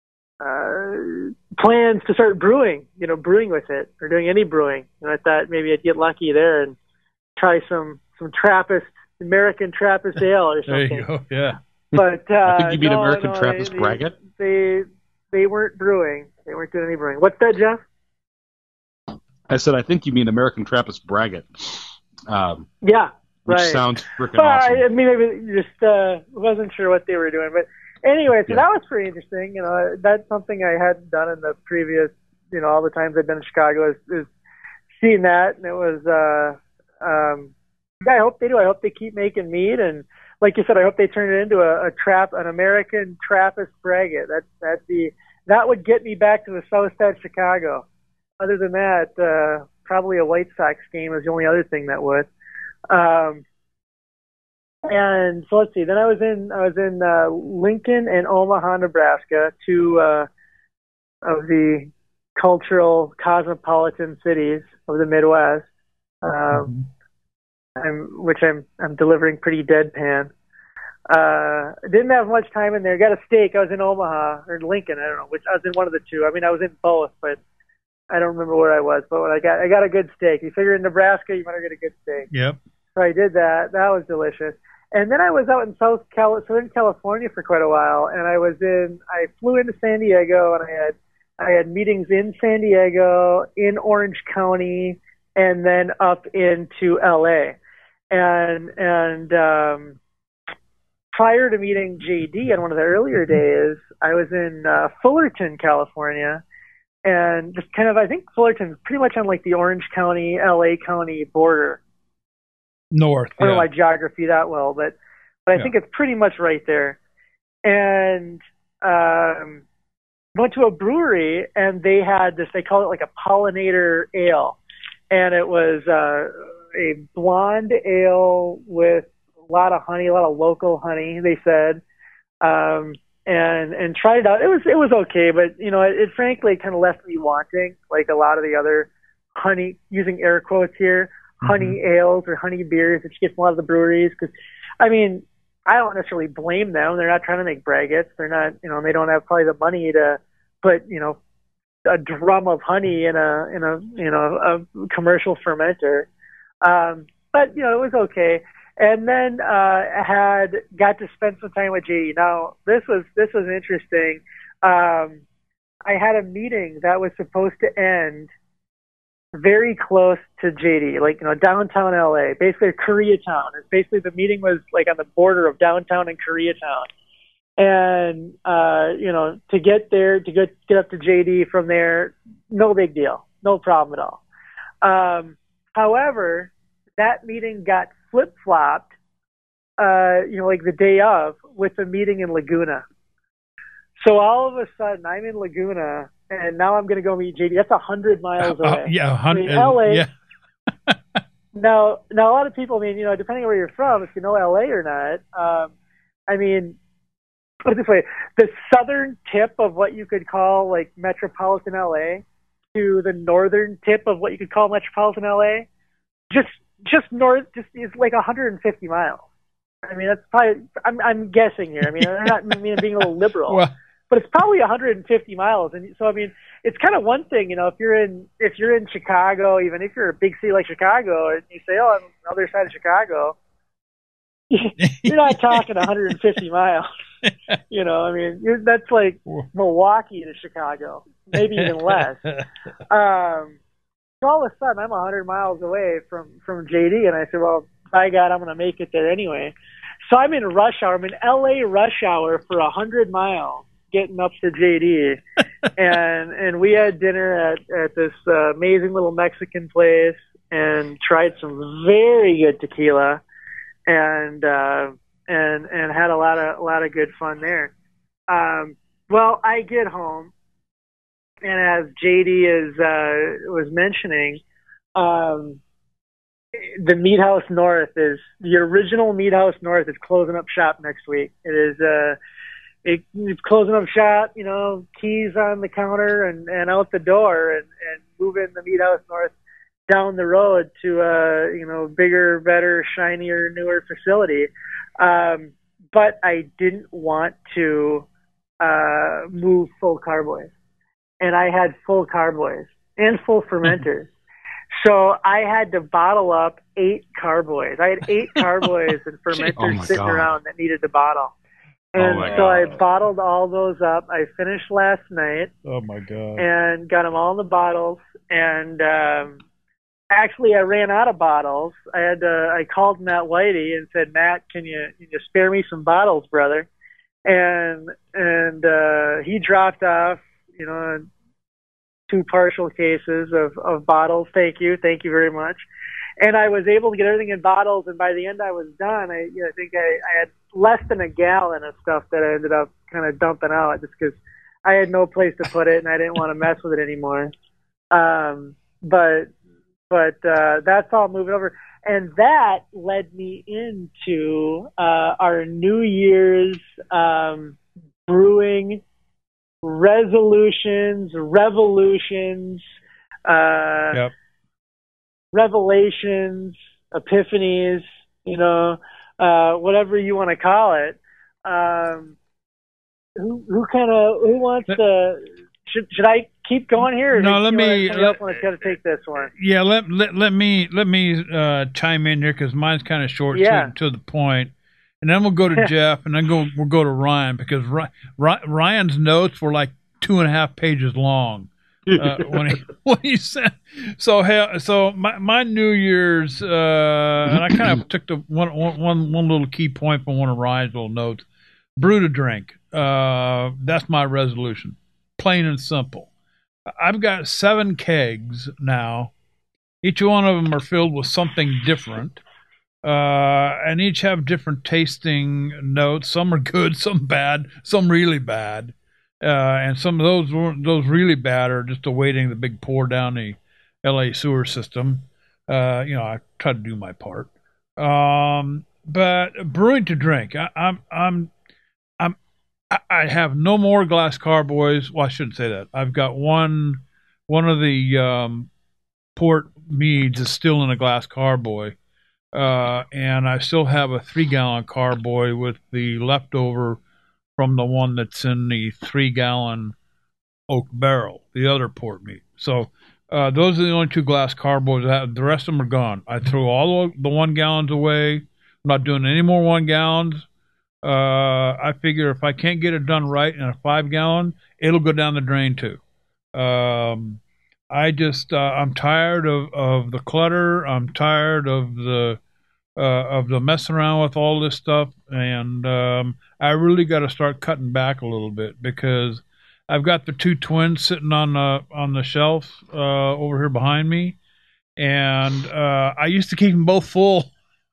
uh, plans to start brewing, you know, brewing with it or doing any brewing. And I thought maybe I'd get lucky there and try some, some Trappist, American Trappist ale or something. There you go. Yeah. But, uh, I think you mean no, American no, Trappist they, Braggot? They, they weren't brewing. They weren't doing any brewing. What's that, Jeff? I said, I think you mean American Trappist Braggot. Um, yeah. Which right. sounds freaking well, awesome. I, I mean, I just uh, wasn't sure what they were doing. But anyway, so Yeah. that was pretty interesting. You know, that's something I hadn't done in the previous, you know, all the times I've been in Chicago is, is seeing that. And it was, uh, um, yeah, I hope they do. I hope they keep making mead. And like you said, I hope they turn it into a, a trap, an American Trappist Braggot. That, that'd be, that would get me back to the south side of Chicago. Other than that, uh, probably a White Sox game is the only other thing that would. Um, and so let's see. Then I was in I was in uh, Lincoln and Omaha, Nebraska, two uh, of the cultural cosmopolitan cities of the Midwest. Um, mm-hmm. I'm, which I'm I'm delivering pretty deadpan. Uh, didn't have much time in there. Got a steak. I was in Omaha or Lincoln. I don't know which. I was in one of the two. I mean, I was in both, but I don't remember where I was. But when I got I got a good steak. You figure in Nebraska, you better get a good steak. Yep. So I did that. That was delicious. And then I was out in South Cal- Southern California for quite a while, and I was in. I flew into San Diego, and I had I had meetings in San Diego, in Orange County, and then up into L A. And and um, prior to meeting J D on one of the earlier days, I was in uh, Fullerton, California, and just kind of I think Fullerton's pretty much on like the Orange County, L A County border. North. I don't yeah. know my geography that well, but but I yeah. think it's pretty much right there. And um, went to a brewery, and they had this. They call it like a pollinator ale, and it was uh, a blonde ale with a lot of honey, a lot of local honey. They said, um, and and tried it out. It was it was okay, but you know, it, it frankly kind of left me wanting, like a lot of the other honey, using air quotes here. Honey mm-hmm. ales or honey beers that you get from a lot of the breweries. Because, I mean, I don't necessarily blame them. They're not trying to make braggots. They're not, you know, they don't have probably the money to put, you know, a drum of honey in a, in a, you know, a commercial fermenter. Um, but you know, it was okay. And then uh, I had got to spend some time with J D. Now this was this was interesting. Um, I had a meeting that was supposed to end very close to J D, like, you know, downtown L A, basically Koreatown. It's basically the meeting was like on the border of downtown and Koreatown. And, uh, you know, to get there, to get, get up to J D from there, no big deal. No problem at all. Um, however, that meeting got flip-flopped, uh, you know, like the day of with a meeting in Laguna. So all of a sudden, I'm in Laguna, and now I'm going to go meet J D. That's a hundred miles away. Uh, yeah, a hundred. I mean, L A. Yeah. now, now a lot of people, I mean, you know, depending on where you're from, if you know L A or not, um, I mean, put it this way: the southern tip of what you could call like metropolitan L A to the northern tip of what you could call metropolitan L A, just just north, just is like one hundred fifty miles. I mean, that's probably. I'm, I'm guessing here. I mean, I'm not I mean, being a little liberal. Well, but it's probably one hundred fifty miles, and so I mean, it's kind of one thing, you know, if you're in if you're in Chicago, even if you're a big city like Chicago, and you say, "Oh, I'm on the other side of Chicago," you're not talking one hundred fifty miles. You know, I mean, you're, that's like Milwaukee to Chicago, maybe even less. Um, so all of a sudden, I'm one hundred miles away from from J D, and I said, "Well, by God, I'm going to make it there anyway." So I'm in rush hour. I'm in L A rush hour for one hundred miles. Getting up to J D, and and we had dinner at at this uh, amazing little Mexican place and tried some very good tequila, and uh, and and had a lot of a lot of good fun there. Um, well, I get home, and as J D is uh, was mentioning, um, the Meat House North is the original Meat House North is closing up shop next week. It is. Uh, It, it's closing up shop, you know, keys on the counter and, and out the door, and, and moving the Meat House North down the road to a, you know, bigger, better, shinier, newer facility. Um, but I didn't want to uh, move full carboys. And I had full carboys and full fermenters. So I had to bottle up eight carboys. I had eight carboys and fermenters oh sitting God. around that needed to bottle. And oh so God. I bottled all those up. I finished last night. Oh my God! And got them all in the bottles. And um, actually, I ran out of bottles. I had to. I called Matt Whitey and said, "Matt, can you, can you spare me some bottles, brother?" And and uh, he dropped off, you know, two partial cases of of bottles. Thank you, thank you very much. And I was able to get everything in bottles, and by the end I was done. I, you know, I think I, I had less than a gallon of stuff that I ended up kind of dumping out just because I had no place to put it, and I didn't want to mess with it anymore. Um, but but uh, that's all moving over, and that led me into uh, our New Year's um, brewing resolutions, revolutions. Uh, Yep. Revelations, epiphanies, you know, uh, whatever you want to call it. Um, who who kind of who wants to? Should should I keep going here? Or No, let me. Somebody else want to take this one. Yeah, let let let me let me uh, chime in here because mine's kind of short, Yeah. sweet, and to the point. And then we'll go to Jeff, and then go we'll go to Ryan because Ry, Ry, Ryan's notes were like two and a half pages long. Uh, when he when he said so hell so my my New Year's uh, and I kind of took the one one one one little key point from one of Ryan's little notes. Brew to drink. Uh, that's my resolution. Plain and simple. I've got seven kegs now. Each one of them are filled with something different, uh, and each have different tasting notes. Some are good, some bad, some really bad. Uh, and some of those those really bad are just awaiting the big pour down the L A sewer system. Uh, you know, I try to do my part. Um, but brewing to drink, I, I'm I'm I'm I have no more glass carboys. Well, I shouldn't say that. I've got one one of the um, port meads is still in a glass carboy, uh, and I still have a three gallon carboy with the leftover from the one that's in the three-gallon oak barrel, the other port meat. So Uh, those are the only two glass carboys I have. The rest of them are gone. I threw all the one gallons away. I'm not doing any more one gallons. Uh, I figure if I can't get it done right in a five gallon, it'll go down the drain too. Um, I just, uh, I'm tired of, of the clutter. I'm tired of the, uh, of the messing around with all this stuff. And, um, I really got to start cutting back a little bit because I've got the two twins sitting on the, on the shelf, uh, over here behind me. And, uh, I used to keep them both full.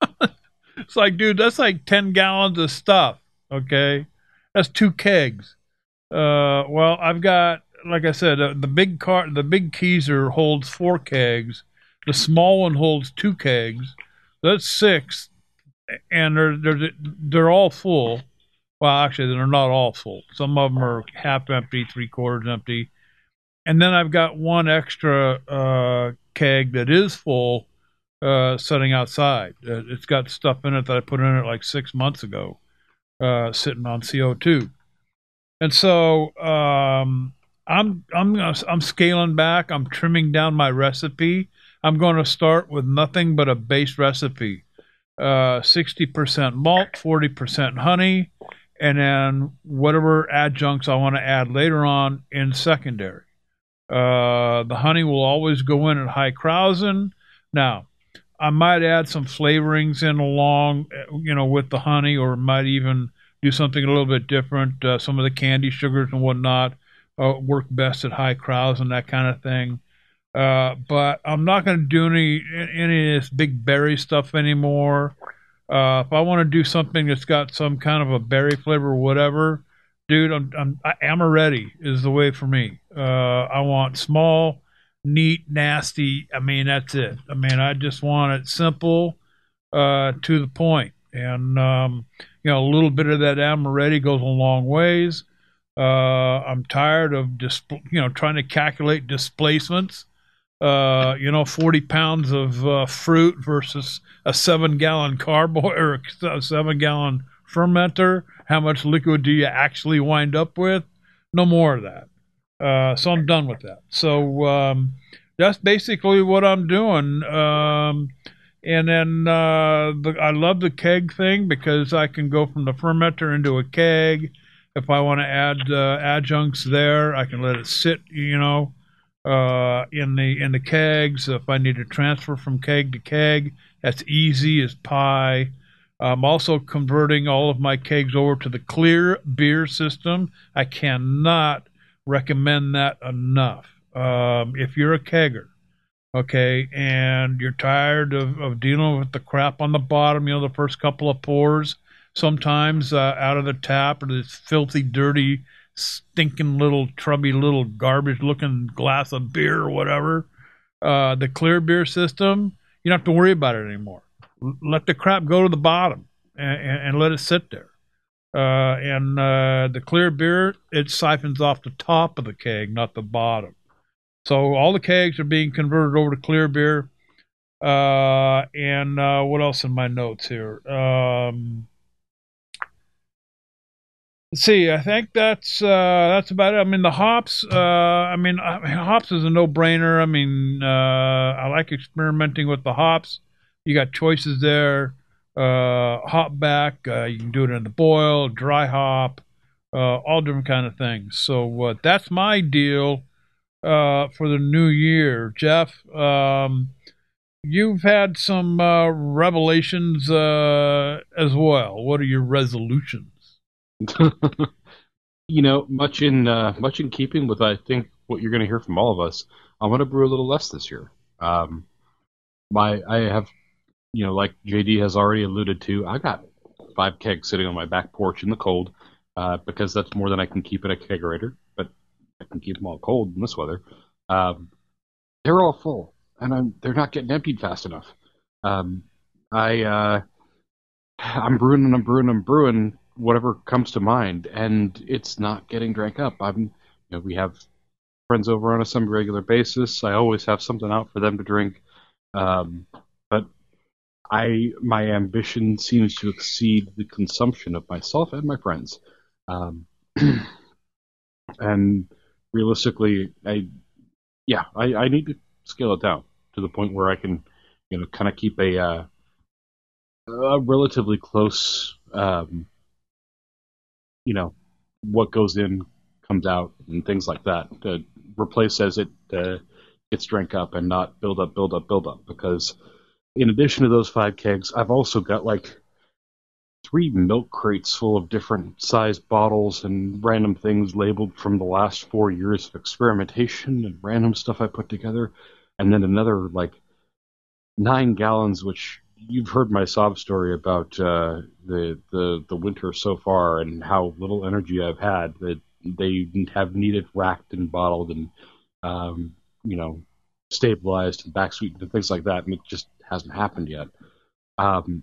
It's like, dude, that's like ten gallons of stuff. Okay. That's two kegs. Uh, well, I've got, like I said, uh, the big car, the big Keezer holds four kegs. The small one holds two kegs. That's six, and they're they're they're all full. Well, actually, they're not all full. Some of them are half empty, three quarters empty, and then I've got one extra uh, keg that is full, uh, sitting outside. Uh, it's got stuff in it that I put in it like six months ago, uh, sitting on C O two, and so. Um, I'm I'm I'm scaling back. I'm trimming down my recipe. I'm going to start with nothing but a base recipe, uh, sixty percent malt, forty percent honey, and then whatever adjuncts I want to add later on in secondary. Uh, the honey will always go in at high Krausen. Now, I might add some flavorings in along, you know, with the honey, or might even do something a little bit different. Uh, some of the candy sugars and whatnot. Uh, work best at high crowds and that kind of thing. Uh, but I'm not going to do any any of this big berry stuff anymore. Uh, if I want to do something that's got some kind of a berry flavor or whatever, dude, I'm, I'm Amaretti is the way for me. Uh, I want small, neat, nasty. I mean, that's it. I mean, I just want it simple, uh, to the point. And, um, you know, a little bit of that Amaretti goes a long ways. Uh, I'm tired of just, you know, trying to calculate displacements. Uh, you know, forty pounds of uh, fruit versus a seven gallon carboy or a seven gallon fermenter. How much liquid do you actually wind up with? No more of that. Uh, so I'm done with that. So um, that's basically what I'm doing. Um, and then uh, the, I love the keg thing because I can go from the fermenter into a keg. If I want to add uh, adjuncts there, I can let it sit, you know, uh, in the in the kegs. If I need to transfer from keg to keg, that's easy as pie. I'm also converting all of my kegs over to the clear beer system. I cannot recommend that enough. Um, if you're a kegger, okay, and you're tired of, of dealing with the crap on the bottom, you know, the first couple of pours, sometimes uh, out of the tap or this filthy, dirty, stinking little, trubby little garbage-looking glass of beer or whatever, uh, the clear beer system, you don't have to worry about it anymore. L- let the crap go to the bottom and, and, and let it sit there. Uh, and uh, the clear beer, it siphons off the top of the keg, not the bottom. So all the kegs are being converted over to clear beer. Uh, and uh, what else in my notes here? Um... Let's see, I think that's uh, that's about it. I mean, the hops. Uh, I mean, I mean, hops is a no-brainer. I mean, uh, I like experimenting with the hops. You got choices there. Uh, hop back. Uh, you can do it in the boil, dry hop, uh, all different kind of things. So uh, that's my deal uh, for the new year, Jeff. Um, you've had some uh, revelations uh, as well. What are your resolutions? You know, much in uh, much in keeping with I think what you're going to hear from all of us. I'm going to brew a little less this year. Um, my I have, you know, like J D has already alluded to, I got five kegs sitting on my back porch in the cold uh, because that's more than I can keep in a kegerator. But I can keep them all cold in this weather. Um, they're all full, and I'm, they're not getting emptied fast enough. Um, I uh, I'm brewing and I'm brewing and I'm brewing. Whatever comes to mind, and it's not getting drank up. I'm, you know, we have friends over on a semi-regular basis. I always have something out for them to drink, um, but I, my ambition seems to exceed the consumption of myself and my friends, um, and realistically, I, yeah, I, I need to scale it down to the point where I can, you know, kind of keep a, uh, a relatively close, um, you know, what goes in comes out and things like that. To replace as it uh, gets drank up and not build up, build up, build up. Because in addition to those five kegs, I've also got like three milk crates full of different sized bottles and random things labeled from the last four years of experimentation and random stuff I put together. And then another like nine gallons, which you've heard my sob story about uh, the, the the winter so far and how little energy I've had. That they have needed racked and bottled and um, you know stabilized and back sweetened and things like that, and it just hasn't happened yet. Um,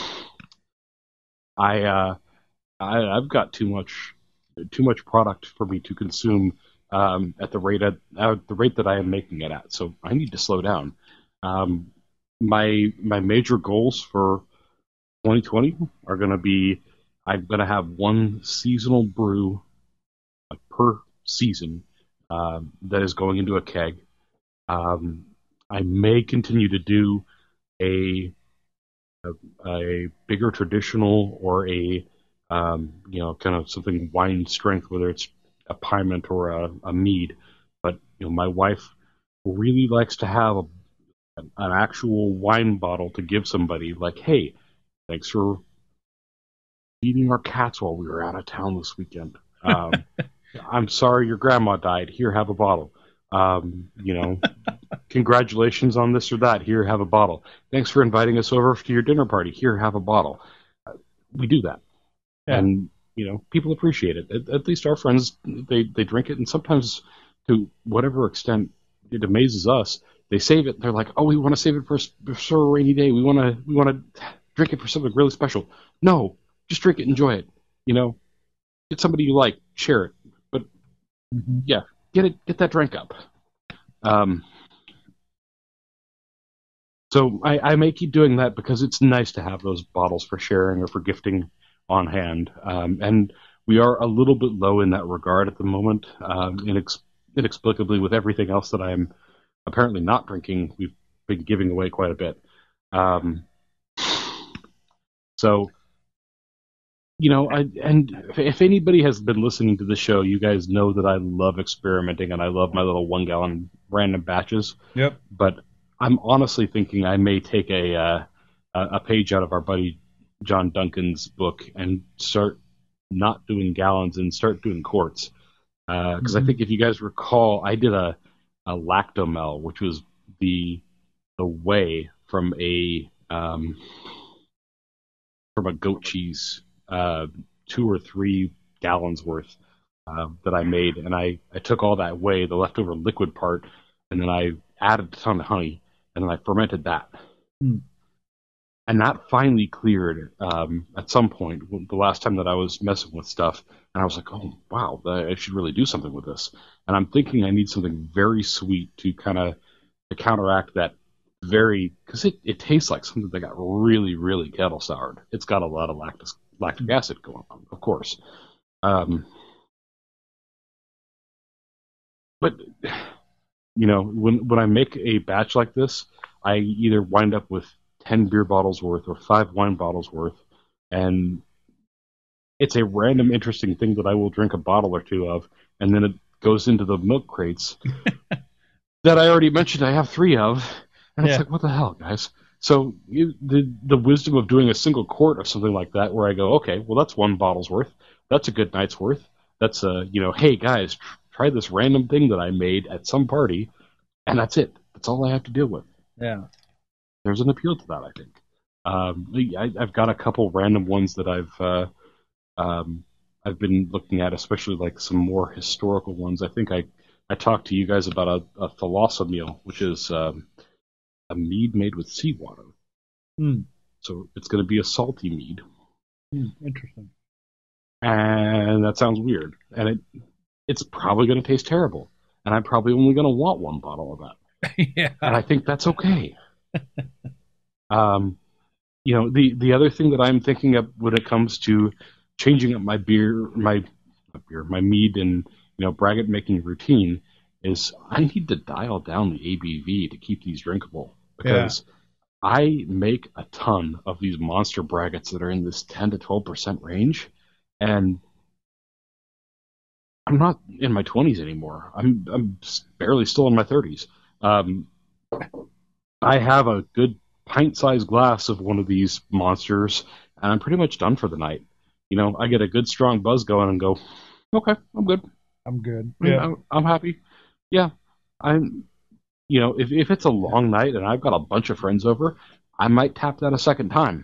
I, uh, I I've got too much too much product for me to consume um, at the rate at, at the rate that I am making it at. So I need to slow down. Um, my my major goals for twenty twenty are going to be I'm going to have one seasonal brew like, per season uh, that is going into a keg. Um, I may continue to do a a, a bigger traditional or a um, you know kind of something wine strength, whether it's a piment or a, a mead. But you know my wife really likes to have a an actual wine bottle to give somebody, like, hey, thanks for feeding our cats while we were out of town this weekend. Um, I'm sorry your grandma died. Here, have a bottle. Um, you know, congratulations on this or that. Here, have a bottle. Thanks for inviting us over to your dinner party. Here, have a bottle. Uh, we do that. Yeah. And, you know, people appreciate it. At, at least our friends, they, they drink it, and sometimes to whatever extent it amazes us, they save it. They're like, "Oh, we want to save it for, for a rainy day. We want to we want to drink it for something really special." No, just drink it, enjoy it. You know, get somebody you like, share it. But mm-hmm. yeah, get it, get that drink up. Um, so I, I may keep doing that because it's nice to have those bottles for sharing or for gifting on hand. Um, and we are a little bit low in that regard at the moment, um, inex- inexplicably with everything else that I'm apparently not drinking. We've been giving away quite a bit. Um, so, you know, I, and if, if anybody has been listening to the show, you guys know that I love experimenting and I love my little one gallon random batches. Yep. But I'm honestly thinking I may take a, uh, a page out of our buddy John Duncan's book and start not doing gallons and start doing quarts. Because uh, mm-hmm. I think if you guys recall, I did a a lactomel, which was the the whey from a um, from a goat cheese, uh, two or three gallons worth uh, that I made, and I, I took all that whey, the leftover liquid part, and then I added a ton of honey, and then I fermented that, mm. and that finally cleared um, at some point. The last time that I was messing with stuff, and I was like, oh wow, I should really do something with this. And I'm thinking I need something very sweet to kind of to counteract that very, because it, it tastes like something that got really, really kettle soured. It's got a lot of lactic, lactic acid going on, of course. Um, but, you know, when, when I make a batch like this, I either wind up with ten beer bottles worth or five wine bottles worth, and it's a random interesting thing that I will drink a bottle or two of, and then it goes into the milk crates that I already mentioned I have three of, and yeah. It's like, what the hell, guys? So you, the the wisdom of doing a single quart of something like that, where I go, okay, well that's one bottle's worth, that's a good night's worth, that's a, you know, hey guys, try this random thing that I made at some party, and that's it. That's all I have to deal with. Yeah, there's an appeal to that, I think. Um, I, I've got a couple random ones that I've. Uh, um, I've been looking at, especially like some more historical ones. I think I, I talked to you guys about a, a thalassa meal, which is um, a mead made with seawater. Mm. So it's going to be a salty mead. Mm, interesting. And that sounds weird. And it it's probably going to taste terrible. And I'm probably only going to want one bottle of that. Yeah. And I think that's okay. um, you know, the, the other thing that I'm thinking of when it comes to changing up my beer, my, my beer, my mead, and you know, braggot making routine is I need to dial down the A B V to keep these drinkable, because yeah. I make a ton of these monster braggots that are in this ten to twelve percent range, and I'm not in my twenties anymore. I'm I'm barely still in my thirties. Um, I have a good pint-sized glass of one of these monsters, and I'm pretty much done for the night. You know, I get a good strong buzz going and go, okay, I'm good. I'm good. Yeah, I'm, I'm happy. Yeah, I'm. You know, if if it's a long night and I've got a bunch of friends over, I might tap that a second time.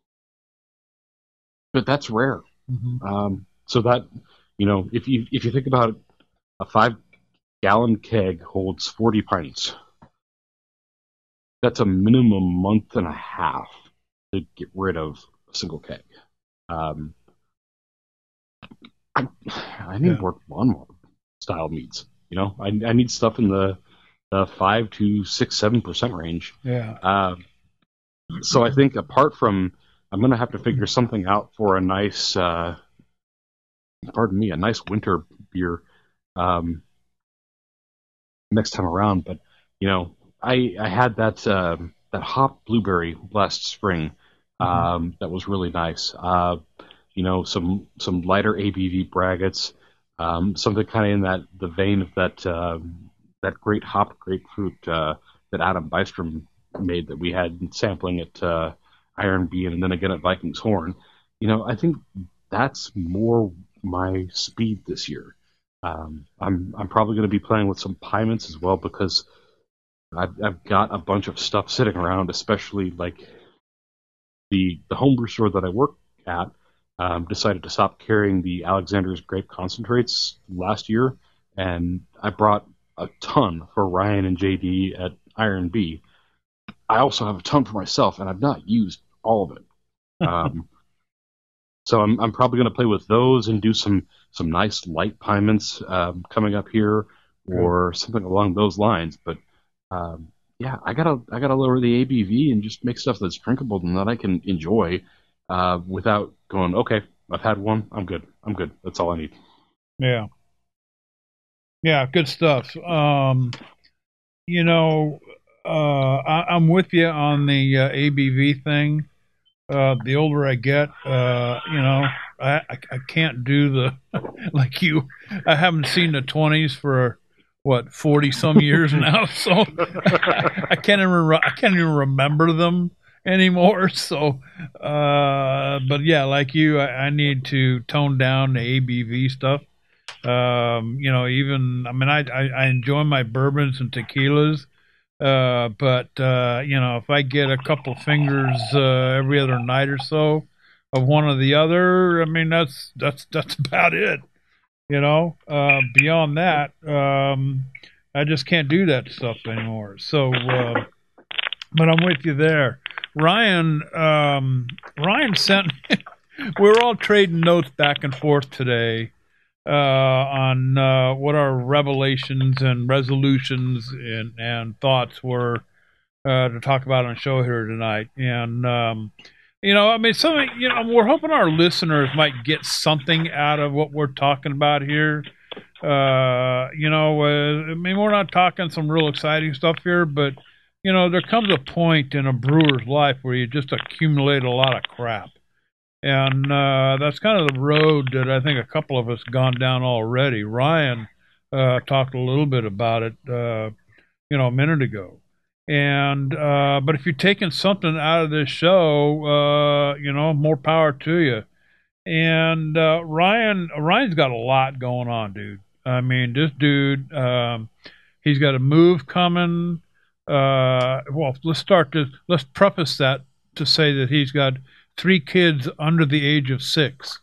But that's rare. Mm-hmm. Um, so that, you know, if you if you think about it, a five gallon keg holds forty pints. That's a minimum month and a half to get rid of a single keg. Um, I, I need yeah. more lawnmower style meats. You know, I I need stuff in the the five to six seven percent range. Yeah. Uh, so I think apart from, I'm going to have to figure something out for a nice, uh, pardon me, a nice winter beer um, next time around. But you know, I I had that uh, that hop blueberry last spring um, mm-hmm. that was really nice. Uh, you know, some some lighter A B V braggots, um, something kind of in that the vein of that uh, that great hop grapefruit uh, that Adam Bystrom made that we had sampling at uh, Iron Bean and then again at Vikings Horn. You know, I think that's more my speed this year. Um, I'm I'm probably going to be playing with some Pymonts as well, because I've, I've got a bunch of stuff sitting around, especially like the the homebrew store that I work at um, decided to stop carrying the Alexander's grape concentrates last year, and I brought a ton for Ryan and J D at Iron B. I also have a ton for myself, and I've not used all of it. Um, so I'm I'm probably going to play with those and do some some nice light Pymonts um, coming up here, or yeah. something along those lines. But um, yeah, I gotta I gotta lower the A B V and just make stuff that's drinkable and that I can enjoy uh, without going, okay, I've had one, I'm good, I'm good. That's all I need. Yeah. Yeah, good stuff. Um, you know, uh, I, I'm with you on the uh, A B V thing. Uh, the older I get, uh, you know, I, I, I can't do the, like you, I haven't seen the twenties for, what, forty some years now. So I, I can't even, I can't even remember them anymore. So, uh, but yeah, like you, I, I need to tone down the A B V stuff. Um, you know, even, I mean, I, I, I enjoy my bourbons and tequilas. Uh, but, uh, you know, if I get a couple fingers, uh, every other night or so of one or the other, I mean, that's, that's, that's about it, you know, uh, beyond that, um, I just can't do that stuff anymore. So, uh, but I'm with you there. Ryan, um, Ryan sent, we were all trading notes back and forth today. Uh, on uh, what our revelations and resolutions and, and thoughts were uh, to talk about on the show here tonight. And, um, you know, I mean, something, you know, we're hoping our listeners might get something out of what we're talking about here. Uh, you know, uh, I mean, we're not talking some real exciting stuff here, but, you know, there comes a point in a brewer's life where you just accumulate a lot of crap. And uh, that's kind of the road that I think a couple of us gone down already. Ryan uh, talked a little bit about it, uh, you know, a minute ago. And uh, but if you're taking something out of this show, uh, you know, more power to you. And uh, Ryan, Ryan's got a lot going on, dude. I mean, this dude, um, he's got a move coming. Uh, well, let's start this. Let's preface that to say that he's got three kids under the age of six.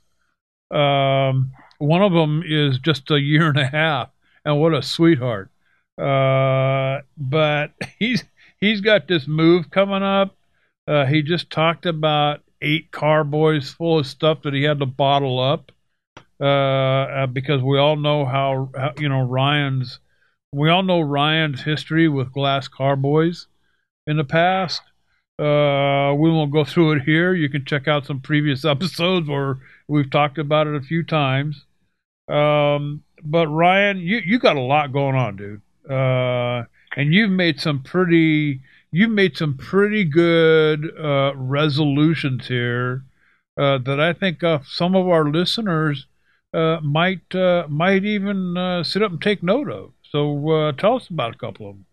Um, one of them is just a year and a half, and what a sweetheart. Uh, but he's he's got this move coming up. Uh, he just talked about eight carboys full of stuff that he had to bottle up uh, uh, because we all know how, how you know Ryan's. We all know Ryan's history with glass carboys in the past. Uh, we won't go through it here. You can check out some previous episodes where we've talked about it a few times. Um, but Ryan, you, you got a lot going on, dude. Uh, and you've made some pretty, you've made some pretty good uh, resolutions here uh, that I think uh, some of our listeners uh, might uh, might even uh, sit up and take note of. So uh, tell us about a couple of them.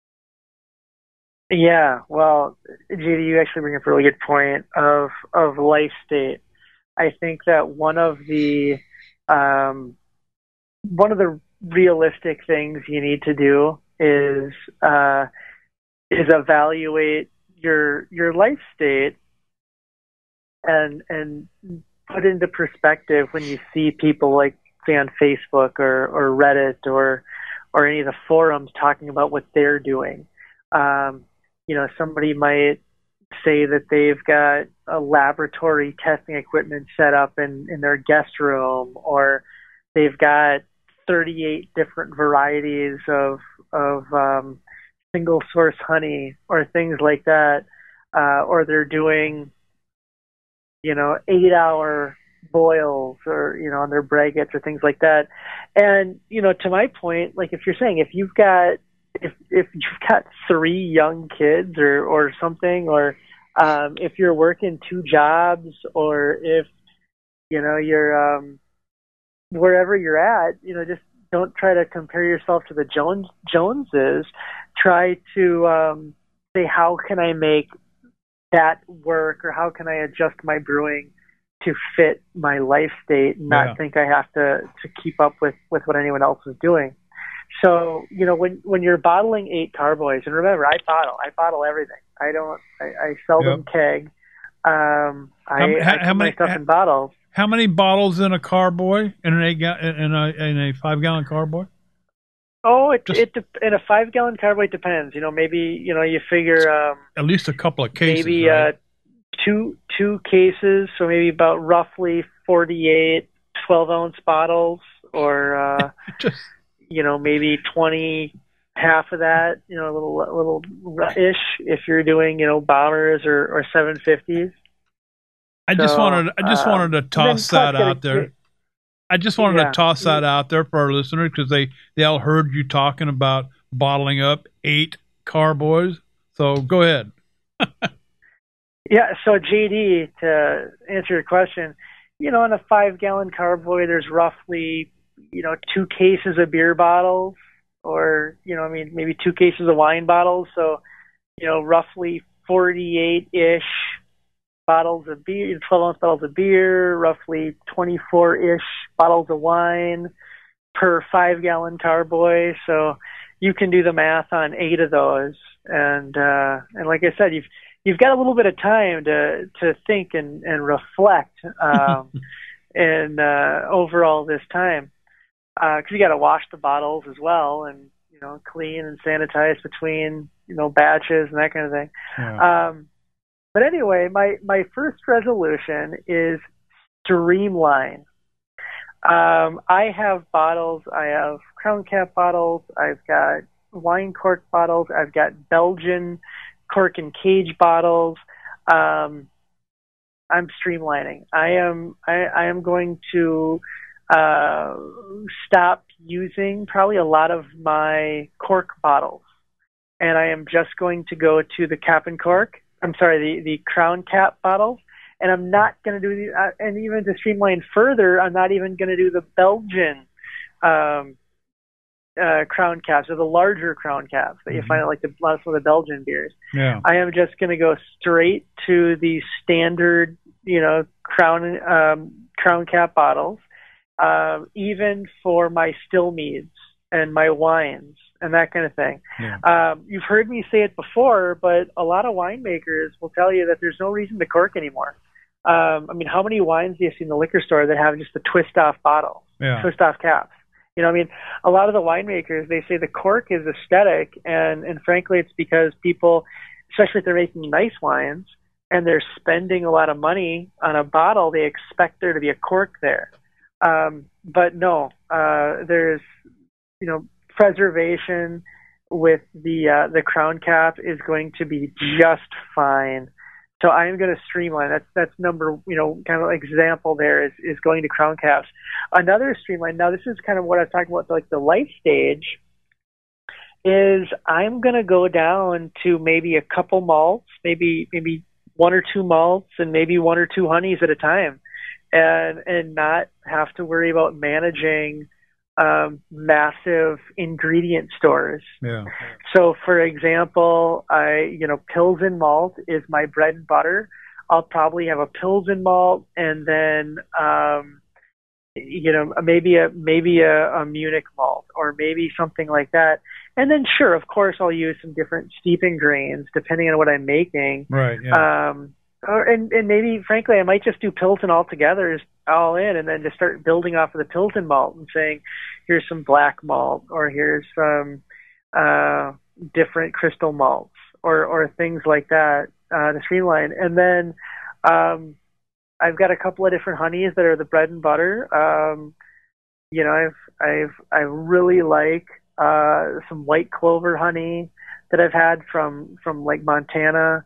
Yeah, well, J D, you actually bring up a really good point of of life state. I think that one of the um, one of the realistic things you need to do is uh, is evaluate your your life state and and put into perspective when you see people like, say, on Facebook or, or Reddit or or any of the forums talking about what they're doing. Um, you know, somebody might say that they've got a laboratory testing equipment set up in, in their guest room, or they've got thirty-eight different varieties of of um, single source honey or things like that, uh, or they're doing, you know, eight hour boils or, you know, on their braggots or things like that. And, you know, to my point, like if you're saying, if you've got, if, if you've got three young kids or, or something, or um, if you're working two jobs, or if, you know, you're, um, wherever you're at, you know, just don't try to compare yourself to the Jones Joneses. Try to um, say, how can I make that work, or how can I adjust my brewing to fit my life state and not yeah. think I have to, to keep up with, with what anyone else is doing. So, you know, when, when you're bottling eight carboys, and remember, I bottle, I bottle everything. I don't, I, I seldom yep. keg. Um, I, how, I put how my many, stuff how, in bottles. How many bottles in a carboy, in an eight ga- in a in a five gallon carboy? Oh, it Just, it in a five gallon carboy depends. You know, maybe you know you figure um, at least a couple of cases. Maybe right? uh, two two cases, so maybe about roughly forty-eight twelve ounce bottles, or uh, Just, you know, maybe twenty, half of that. You know, a little a little ish if you're doing, you know, bombers or or seven fifties. I just so, wanted I just um, wanted to toss that out there. Get, I just wanted yeah. to toss that out there for our listeners, because they, they all heard you talking about bottling up eight carboys. So go ahead. Yeah, so J D, to answer your question, you know, in a five gallon carboy, there's roughly, you know, two cases of beer bottles, or, you know, I mean, maybe two cases of wine bottles. So, you know, roughly forty-eight-ish bottles of beer, twelve ounce bottles of beer, roughly twenty-four-ish bottles of wine per five gallon carboy. So you can do the math on eight of those. And, uh, and like I said, you've, you've got a little bit of time to, to think and, and reflect, um, and, uh, over all this time. Uh, cause you got to wash the bottles as well, and, you know, clean and sanitize between, you know, batches and that kind of thing. Yeah. Um, But anyway, my, my first resolution is streamline. Um, I have bottles. I have Crown Cap bottles. I've got wine cork bottles. I've got Belgian cork and cage bottles. Um, I'm streamlining. I am. I, I am going to uh, stop using probably a lot of my cork bottles, and I am just going to go to the cap and cork. I'm sorry, the, the Crown Cap bottles, and I'm not going to do the, uh, and even to streamline further, I'm not even going to do the Belgian um, uh, Crown Caps, or the larger Crown Caps that you mm-hmm. find at like the, some of the Belgian beers. Yeah. I am just going to go straight to the standard, you know, Crown um, Crown Cap bottles, um, even for my still meads and my wines and that kind of thing. Yeah. Um, you've heard me say it before, but a lot of winemakers will tell you that there's no reason to cork anymore. Um, I mean, how many wines do you see in the liquor store that have just the twist-off bottle, yeah. twist-off caps? You know, I mean, a lot of the winemakers, they say the cork is aesthetic, and, and frankly, it's because people, especially if they're making nice wines, and they're spending a lot of money on a bottle, they expect there to be a cork there. Um, but no, uh, there's, you know, preservation with the uh, the Crown Cap is going to be just fine So I am going to streamline. That's that's number, you know, kind of example there is, is going to crown caps. Another streamline, now this is kind of what I was talking about, like the life stage, is I'm going to go down to maybe a couple malts, maybe maybe one or two malts and maybe one or two honeys at a time, and and not have to worry about managing um, massive ingredient stores. Yeah. So, for example, I you know Pilsen malt is my bread and butter. I'll probably have a Pilsen malt and then um, you know maybe a maybe a, a Munich malt or maybe something like that. And then, sure, of course, I'll use some different steeping grains depending on what I'm making. Right. Yeah. Um, or, and, and maybe, frankly, I might just do Pilsen altogether, just all in, and then just start building off of the Pilsen malt and saying, here's some black malt, or here's some uh, different crystal malts, or, or things like that uh, to streamline. And then um, I've got a couple of different honeys that are the bread and butter. Um, you know, I've I've I really like uh, some white clover honey that I've had from from like Montana.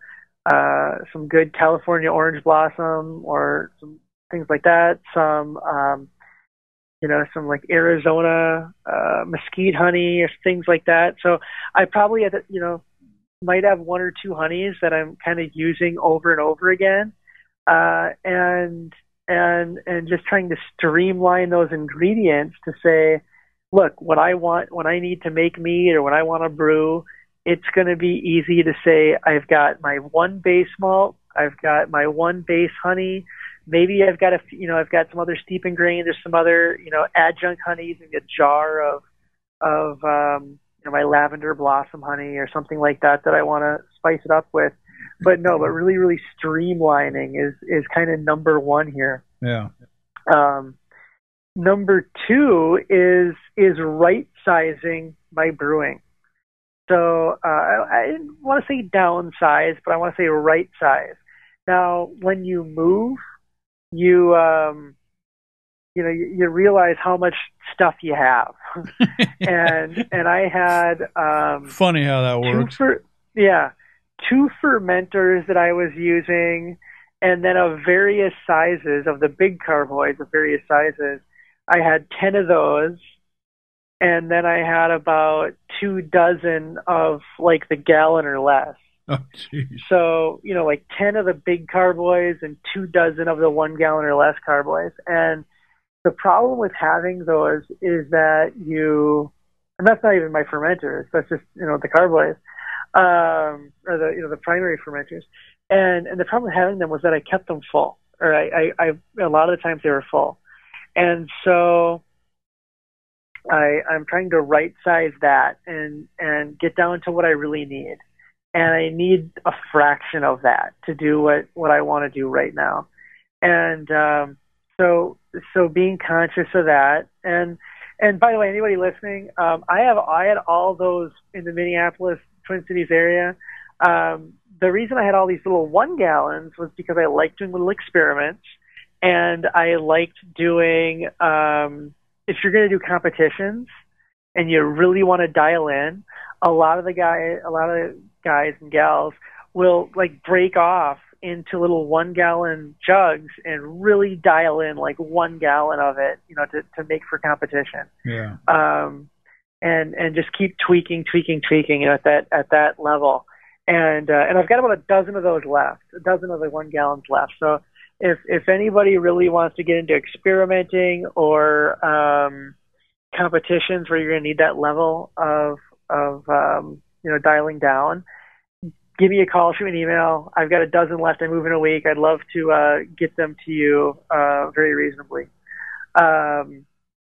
Uh, some good California orange blossom or some things like that. Some, um, you know, some like Arizona uh, mesquite honey or things like that. So I probably, had, you know, might have one or two honeys that I'm kind of using over and over again, uh, and and and just trying to streamline those ingredients to say, look, what I want, when I need to make mead or when I want to brew, it's going to be easy to say, I've got my one base malt, I've got my one base honey, maybe I've got a, you know, I've got some other steeping grains, there's some other, you know, adjunct honeys, maybe a jar of, of, um, you know, my lavender blossom honey or something like that that I want to spice it up with. But no, but really, really streamlining is, is kind of number one here. Yeah. Um, number two is, is right sizing my brewing. So uh, I, I didn't want to say downsize, but I want to say right size. Now, when you move, you um, you know you, you realize how much stuff you have, and and I had um, funny how that works. Two fer- yeah, two fermenters that I was using, and then of various sizes of the big carboys of various sizes. I had ten of those. And then I had about two dozen of like the gallon or less. Oh, geez. So, you know, like ten of the big carboys and two dozen of the one gallon or less carboys. And the problem with having those is that you, and that's not even my fermenters, that's just, you know, the carboys, um, or the, you know, the primary fermenters. And, and the problem with having them was that I kept them full, or I, I, I a lot of the times they were full. And so, I, I'm trying to right size that and, and get down to what I really need. And I need a fraction of that to do what, what I want to do right now. And um, so so being conscious of that. And and by the way, anybody listening, um, I have I had all those in the Minneapolis, Twin Cities area. Um, the reason I had all these little one gallons was because I liked doing little experiments, and I liked doing um, if you're going to do competitions and you really want to dial in, a lot of the guy, a lot of guys and gals will like break off into little one gallon jugs and really dial in like one gallon of it, you know, to, to make for competition. Yeah. Um, and, and just keep tweaking, tweaking, tweaking, you know, at that, at that level. And, uh, and I've got about a dozen of those left, a dozen of the one gallons left. So, If if anybody really wants to get into experimenting or um, competitions where you're going to need that level of of um, you know dialing down, give me a call, shoot me an email. I've got a dozen left. I move in a week. I'd love to uh, get them to you uh, very reasonably. Um,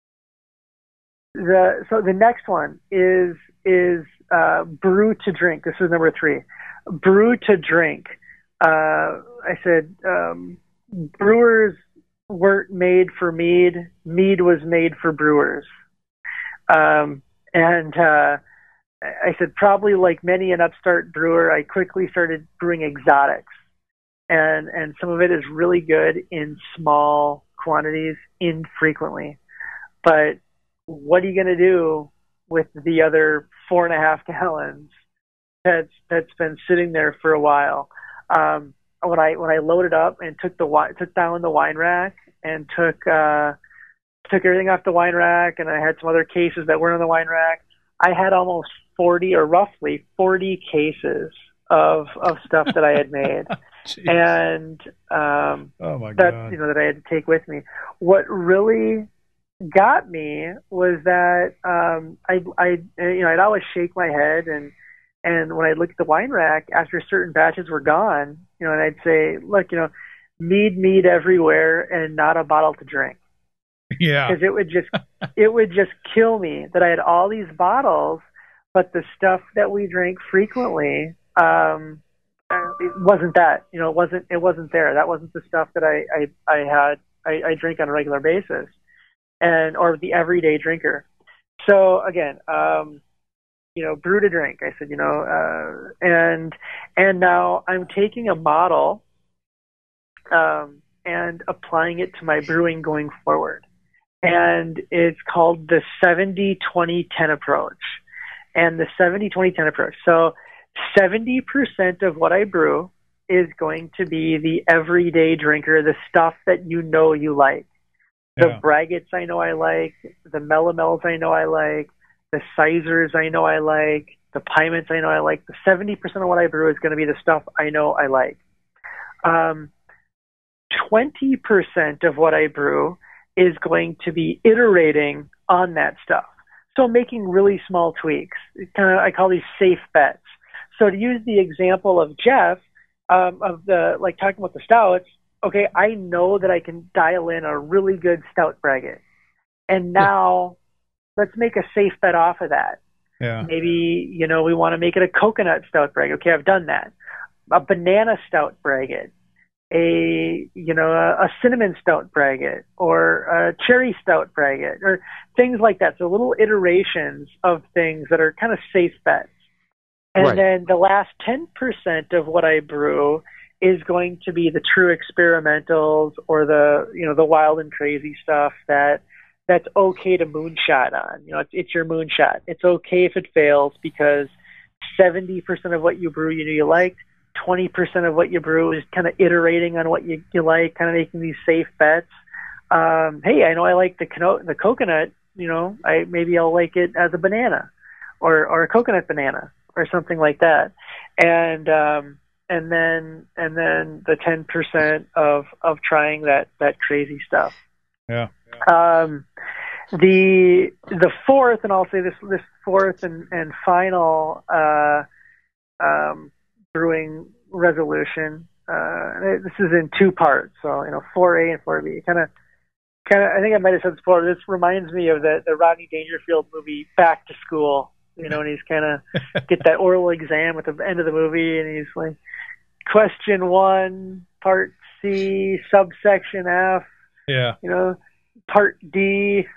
the so the next one is is uh, brew to drink. This is number three. Brew to drink. Uh, I said. Um, Brewers weren't made for mead. Mead was made for brewers. Um, and uh, I said, probably like many an upstart brewer, I quickly started brewing exotics. And, and some of it is really good in small quantities, infrequently. But what are you going to do with the other four and a half gallons that's, that's been sitting there for a while? Um, when I when I loaded up and took the wi- took down the wine rack and took uh, took everything off the wine rack, and I had some other cases that weren't on the wine rack. I had almost forty, or roughly forty cases of of stuff that I had made, and um, oh my that God. you know that I had to take with me. What really got me was that um, I I you know I'd always shake my head and. And when I look at the wine rack, after certain batches were gone, you know, and I'd say, look, you know, mead, mead everywhere, and not a bottle to drink. Yeah. Because it would just, it would just kill me that I had all these bottles, but the stuff that we drank frequently, um, it wasn't that. You know, it wasn't, it wasn't there. That wasn't the stuff that I, I, I had, I, I drink on a regular basis, and or the everyday drinker. So again, um. you know, brew to drink. I said, you know, uh, and and now I'm taking a model um, and applying it to my brewing going forward. And it's called the seventy twenty ten approach. And the seventy twenty ten approach. So seventy percent of what I brew is going to be the everyday drinker, the stuff that you know you like. The Yeah. braggots I know I like, the melomels I know I like, the sizers I know I like, the piments I know I like. The seventy percent of what I brew is going to be the stuff I know I like. Um, twenty percent of what I brew is going to be iterating on that stuff. So making really small tweaks. Kind of, I call these safe bets. So to use the example of Jeff, um, of the, like talking about the stouts, okay, I know that I can dial in a really good stout braggot. And now let's make a safe bet off of that. Yeah. Maybe, you know, we want to make it a coconut stout braggot. Okay, I've done that. A banana stout braggot, a, you know, a, a cinnamon stout braggot, or a cherry stout braggot, or things like that. So little iterations of things that are kind of safe bets. And Right. then the last ten percent of what I brew is going to be the true experimentals, or the, you know, the wild and crazy stuff that that's okay to moonshot on. You know, it's, it's your moonshot. It's okay if it fails, because seventy percent of what you brew you know you liked, twenty percent of what you brew is kind of iterating on what you, you like, kind of making these safe bets. Um, hey, I know I like the cano- the coconut, you know, I maybe I'll like it as a banana, or or a coconut banana, or something like that. And um, and then and then the ten percent of of trying that that crazy stuff. Yeah. Um, the the fourth, and I'll say this this fourth and and final uh, um, brewing resolution. Uh, this is in two parts, so you know, four A and four B. Kind of, kind of. I think I might have said this before. This reminds me of the the Rodney Dangerfield movie Back to School. You know, and he's kind of get that oral exam at the end of the movie, and he's like, question one, part C, subsection F. Yeah. You know, part D,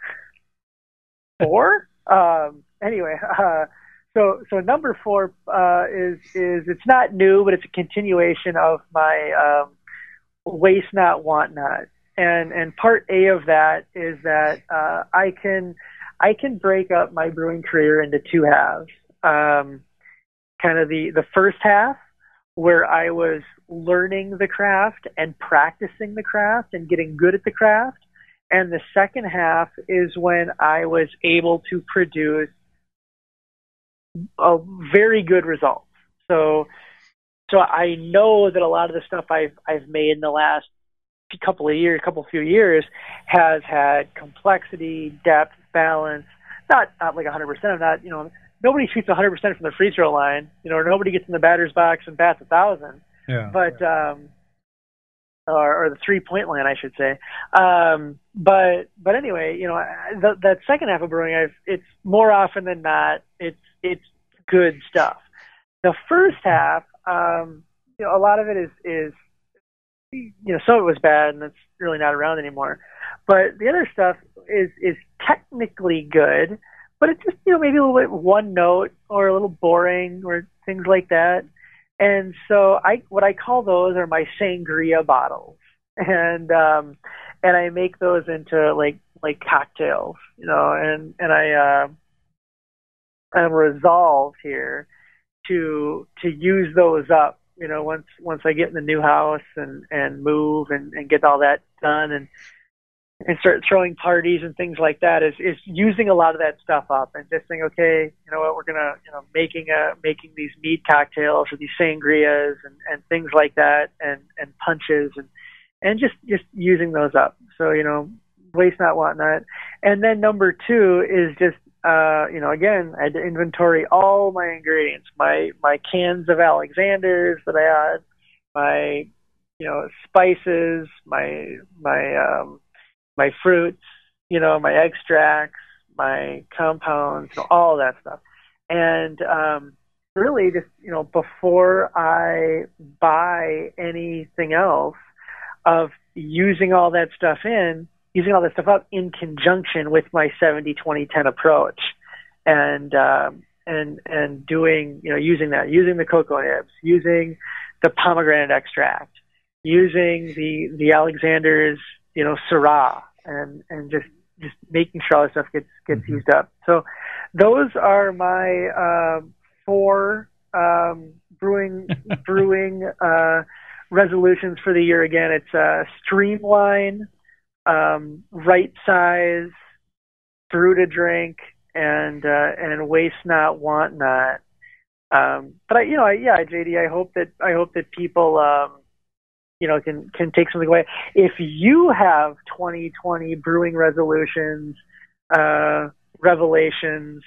four. um, anyway, uh, so so number four uh, is is it's not new, but it's a continuation of my um, waste not, want not, and and part A of that is that uh, I can I can break up my brewing career into two halves. Um, kind of the the first half, where I was learning the craft and practicing the craft and getting good at the craft. And the second half is when I was able to produce a very good results. So, so I know that a lot of the stuff I've I've made in the last couple of years, couple few years, has had complexity, depth, balance. Not not like one hundred percent. I'm not, you know, nobody shoots one hundred percent from the free throw line. You know, or nobody gets in the batter's box and bats a thousand. Yeah. But um, or, or the three-point line, I should say. Um, but but anyway, you know, the, that second half of brewing, I've, it's more often than not, it's it's good stuff. The first half, um, you know, a lot of it is is you know, some of it was bad, and it's really not around anymore. But the other stuff is is technically good, but it's just, you know, maybe a little bit one note, or a little boring, or things like that. And so I, what I call those are my sangria bottles, and um, and I make those into like like cocktails, you know, and and I uh, I'm resolved here to to use those up you know, once once I get in the new house and and move and and get all that done and and start throwing parties and things like that, is is using a lot of that stuff up and just saying, okay, you know what, we're gonna, you know, making a making these mead cocktails or these sangrias and and things like that, and and punches and and just just using those up. So, you know, waste not, want not. And then number two is just, uh, you know, again, I had to inventory all my ingredients, my, my cans of Alexander's that I had, my, you know, spices, my, my, um, my fruits, you know, my extracts, my compounds, you know, all of that stuff. And, um, really just, you know, before I buy anything else, of using all that stuff in, using all that stuff up in conjunction with my seventy twenty ten approach, and um, and and doing, you know, using that, using the cocoa nibs, using the pomegranate extract, using the the Alexander's, you know, Syrah, and and just just making sure all that stuff gets gets mm-hmm. used up. So those are my uh, four um, brewing brewing. Uh, resolutions for the year. Again, it's uh, streamline, um, right size, brew to drink, and uh, and waste not, want not. Um, but I, you know, I, yeah, J D, I hope that I hope that people, um, you know, can can take something away. If you have twenty twenty brewing resolutions, uh, revelations,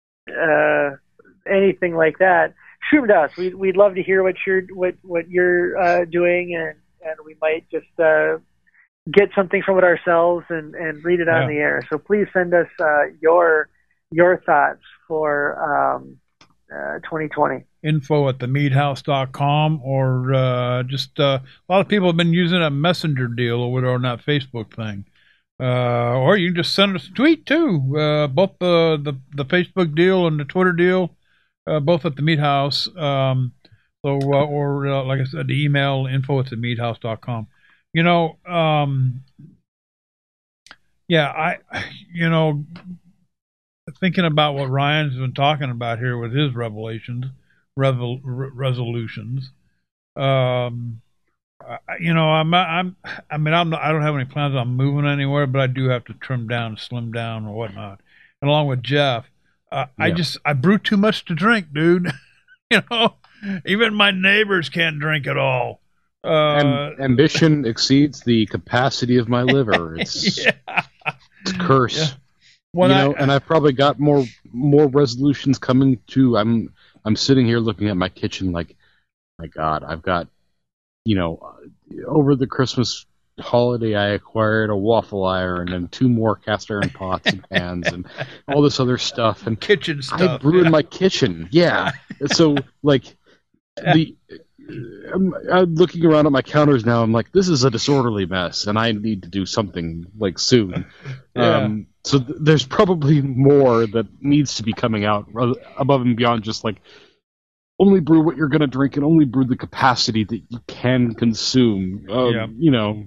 uh, anything like that, shoot them to us. We'd, we'd love to hear what you're what what you're uh, doing, and, and we might just uh, get something from it ourselves and, and read it yeah. on the air. So please send us uh, your your thoughts for um, uh, twenty twenty. Info at the mead house dot com, or uh, just uh, a lot of people have been using a messenger deal over there on that Facebook thing. Uh, or you can just send us a tweet too. Uh, both the, the the Facebook deal and the Twitter deal. Uh, both at the Mead House, um, so uh, or uh, like I said, the email info at the mead house dot com. You know, um, yeah, I, you know, thinking about what Ryan's been talking about here with his revelations, revel, re- resolutions. Um, I, you know, I'm, I'm, I mean, I'm not, I don't have any plans on moving anywhere, but I do have to trim down, slim down, or whatnot. And along with Jeff. Uh, yeah. I just, I brew too much to drink, dude. You know, even my neighbors can't drink at all. Uh, and ambition exceeds the capacity of my liver. It's, yeah. it's a curse. Yeah. When you I, know, and I've probably got more more resolutions coming too. I'm I'm sitting here looking at my kitchen like, my God, I've got, you know, over the Christmas holiday I acquired a waffle iron and two more cast iron pots and pans and all this other stuff and kitchen stuff. I brew yeah. in my kitchen. Yeah. So like the I'm, I'm looking around at my counters now. I'm like, this is a disorderly mess, and I need to do something like soon. Yeah. Um, so th- there's probably more that needs to be coming out above and beyond just like only brew what you're going to drink and only brew the capacity that you can consume. Um, yeah. You know.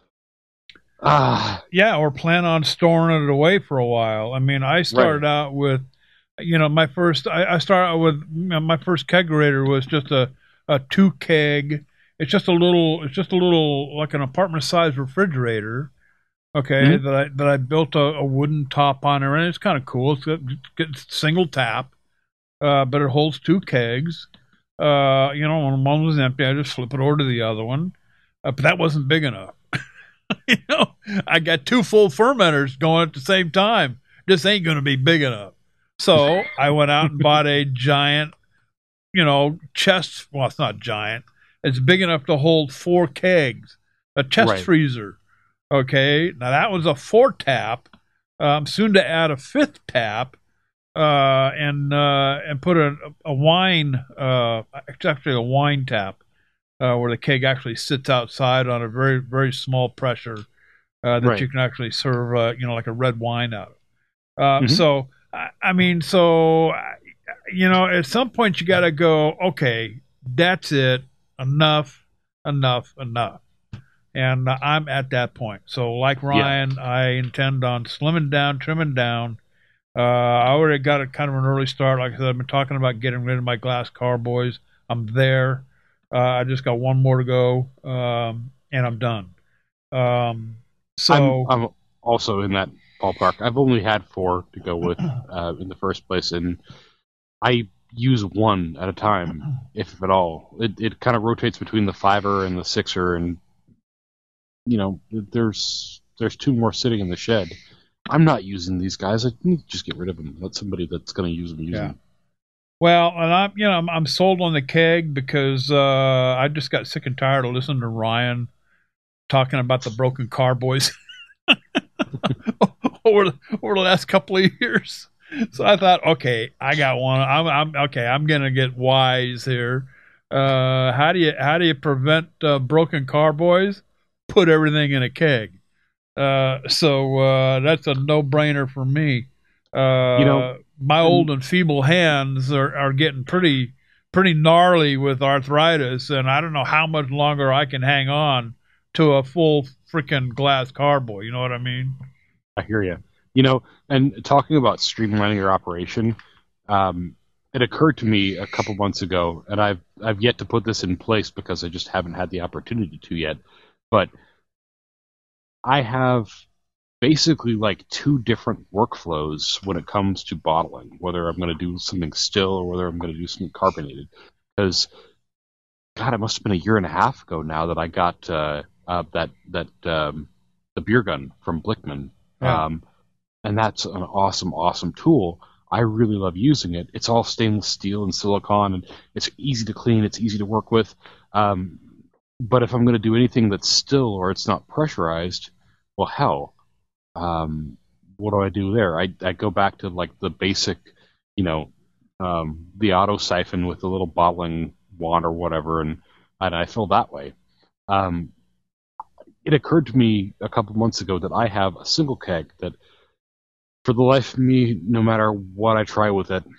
Ah, yeah, or plan on storing it away for a while. I mean, I started right. out with, you know, my first, I, I started out with, you know, my first kegerator was just a, a two keg. It's just a little, it's just a little, like an apartment sized refrigerator. Okay. Mm-hmm. That I, that I built a, a wooden top on it, and it's kind of cool. It's got, it's single tap, uh, but it holds two kegs. Uh, you know, when one was empty, I just flip it over to the other one. Uh, but that wasn't big enough. You know, I got two full fermenters going at the same time. This ain't going to be big enough. So I went out and bought a giant, you know, chest. Well, it's not giant. It's big enough to hold four kegs, a chest right. freezer. Okay. Now that was a four tap. I'm soon to add a fifth tap, uh, and, uh, and put a, a wine, uh, it's actually a wine tap. Uh, where the keg actually sits outside on a very, very small pressure uh, that right. you can actually serve, uh, you know, like a red wine out of. Uh, mm-hmm. So, I, I mean, so, you know, at some point you got to go, okay, that's it. Enough, enough, enough. And uh, I'm at that point. So, like Ryan, yeah. I intend on slimming down, trimming down. Uh, I already got a kind of an early start. Like I said, I've been talking about getting rid of my glass carboys. I'm there. Uh, I just got one more to go, um, and I'm done. Um, so I'm, I'm also in that ballpark. I've only had four to go with uh, in the first place, and I use one at a time, if at all. It it kind of rotates between the fiver and the sixer, and you know, there's there's two more sitting in the shed. I'm not using these guys. I need to just get rid of them. Let somebody that's going to use them use yeah. them. Well, and I'm you know I'm, I'm sold on the keg because uh, I just got sick and tired of listening to Ryan talking about the broken carboys over the, over the last couple of years. So I thought, okay, I got one. I'm, I'm okay. I'm gonna get wise here. Uh, how do you how do you prevent uh, broken carboys? Put everything in a keg. Uh, so uh, that's a no-brainer for me. Uh, you know, my old and feeble hands are, are getting pretty pretty gnarly with arthritis, and I don't know how much longer I can hang on to a full freaking glass carboy. You know what I mean? I hear you. You know, and talking about streamlining your operation, um, it occurred to me a couple months ago, and I've I've yet to put this in place because I just haven't had the opportunity to yet. But I have basically like two different workflows when it comes to bottling, whether I'm going to do something still or whether I'm going to do something carbonated. Because, God, it must have been a year and a half ago now that I got uh, uh, that that um, the beer gun from Blickman. Yeah. Um, and that's an awesome, awesome tool. I really love using it. It's all stainless steel and silicone, and it's easy to clean. It's easy to work with. Um, but if I'm going to do anything that's still or it's not pressurized, well, hell, um, what do I do there? I, I go back to like the basic, you know, um, the auto siphon with the little bottling wand or whatever, and, and I fill that way. Um, it occurred to me a couple months ago that I have a single keg that, for the life of me, no matter what I try with it,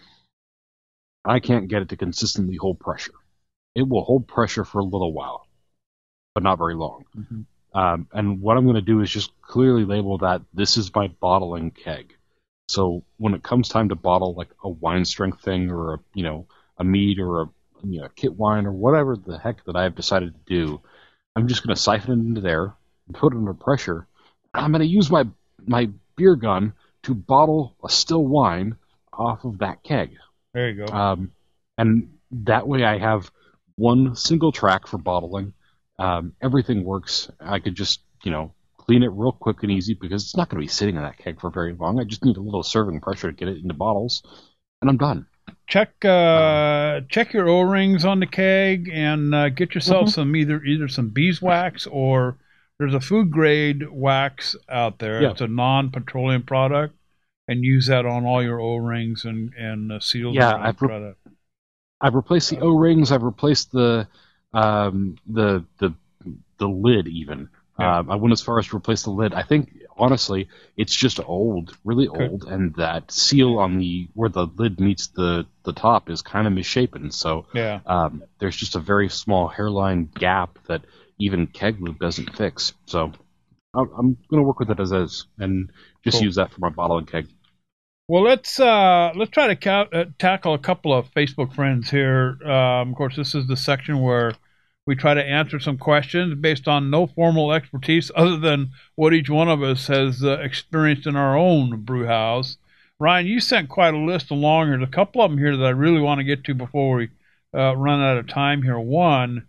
I can't get it to consistently hold pressure. It will hold pressure for a little while, but not very long. Mm-hmm. Um, and what I'm going to do is just clearly label that this is my bottling keg. So when it comes time to bottle like a wine strength thing or a, you know, a mead or a, you know, kit wine or whatever the heck that I've decided to do, I'm just going to siphon it into there and put it under pressure. I'm going to use my my beer gun to bottle a still wine off of that keg. There you go. Um, and that way I have one single track for bottling. Um, everything works. I could just, you know, clean it real quick and easy because it's not going to be sitting in that keg for very long. I just need a little serving pressure to get it into bottles, and I'm done. Check uh, um, check your O-rings on the keg and uh, get yourself mm-hmm. some either either some beeswax or there's a food grade wax out there. Yeah. It's a non-petroleum product, and use that on all your O-rings and and uh, seals. Yeah, I've re- I've replaced the O-rings. I've replaced the um, the the the lid even. Yeah. Um, I went as far as to replace the lid. I think honestly, it's just old, really okay. old, and that seal on the where the lid meets the, the top is kind of misshapen. So yeah. um, there's just a very small hairline gap that even keg lube doesn't fix. So I'm, I'm going to work with it as is and just cool. use that for my bottling keg. Well, let's uh, let's try to ca- uh, tackle a couple of Facebook friends here. Um, of course, this is the section where we try to answer some questions based on no formal expertise other than what each one of us has uh, experienced in our own brew house. Ryan, you sent quite a list along. There's a couple of them here that I really want to get to before we uh, run out of time here. One,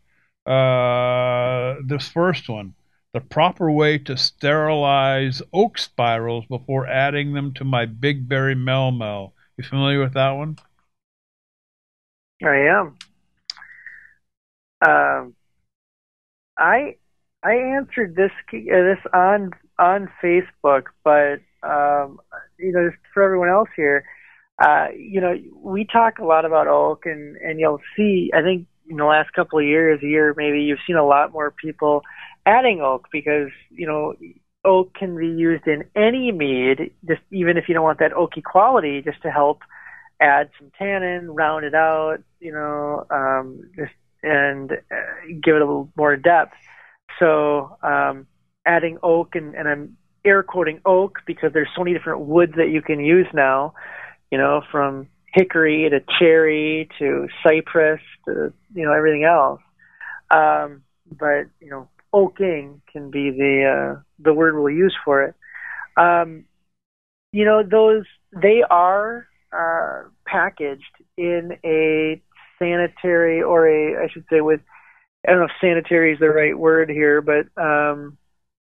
uh, this first one, the proper way to sterilize oak spirals before adding them to my Big Berry Mel Mel. You familiar with that one? I am. Um, I I answered this uh, this on on Facebook, but um, you know, just for everyone else here, uh, you know, we talk a lot about oak, and, and you'll see. I think in the last couple of years, a year maybe, you've seen a lot more people adding oak because you know oak can be used in any mead, just even if you don't want that oaky quality, just to help add some tannin, round it out, you know, um, just. and uh, give it a little more depth. So um, adding oak, and, and I'm air quoting oak because there's so many different woods that you can use now, you know, from hickory to cherry to cypress to, you know, everything else. Um, but you know, oaking can be the uh, the word we'll use for it. Um, you know, those they are uh, packaged in a sanitary or a I should say with I don't know if sanitary is the right word here, but um,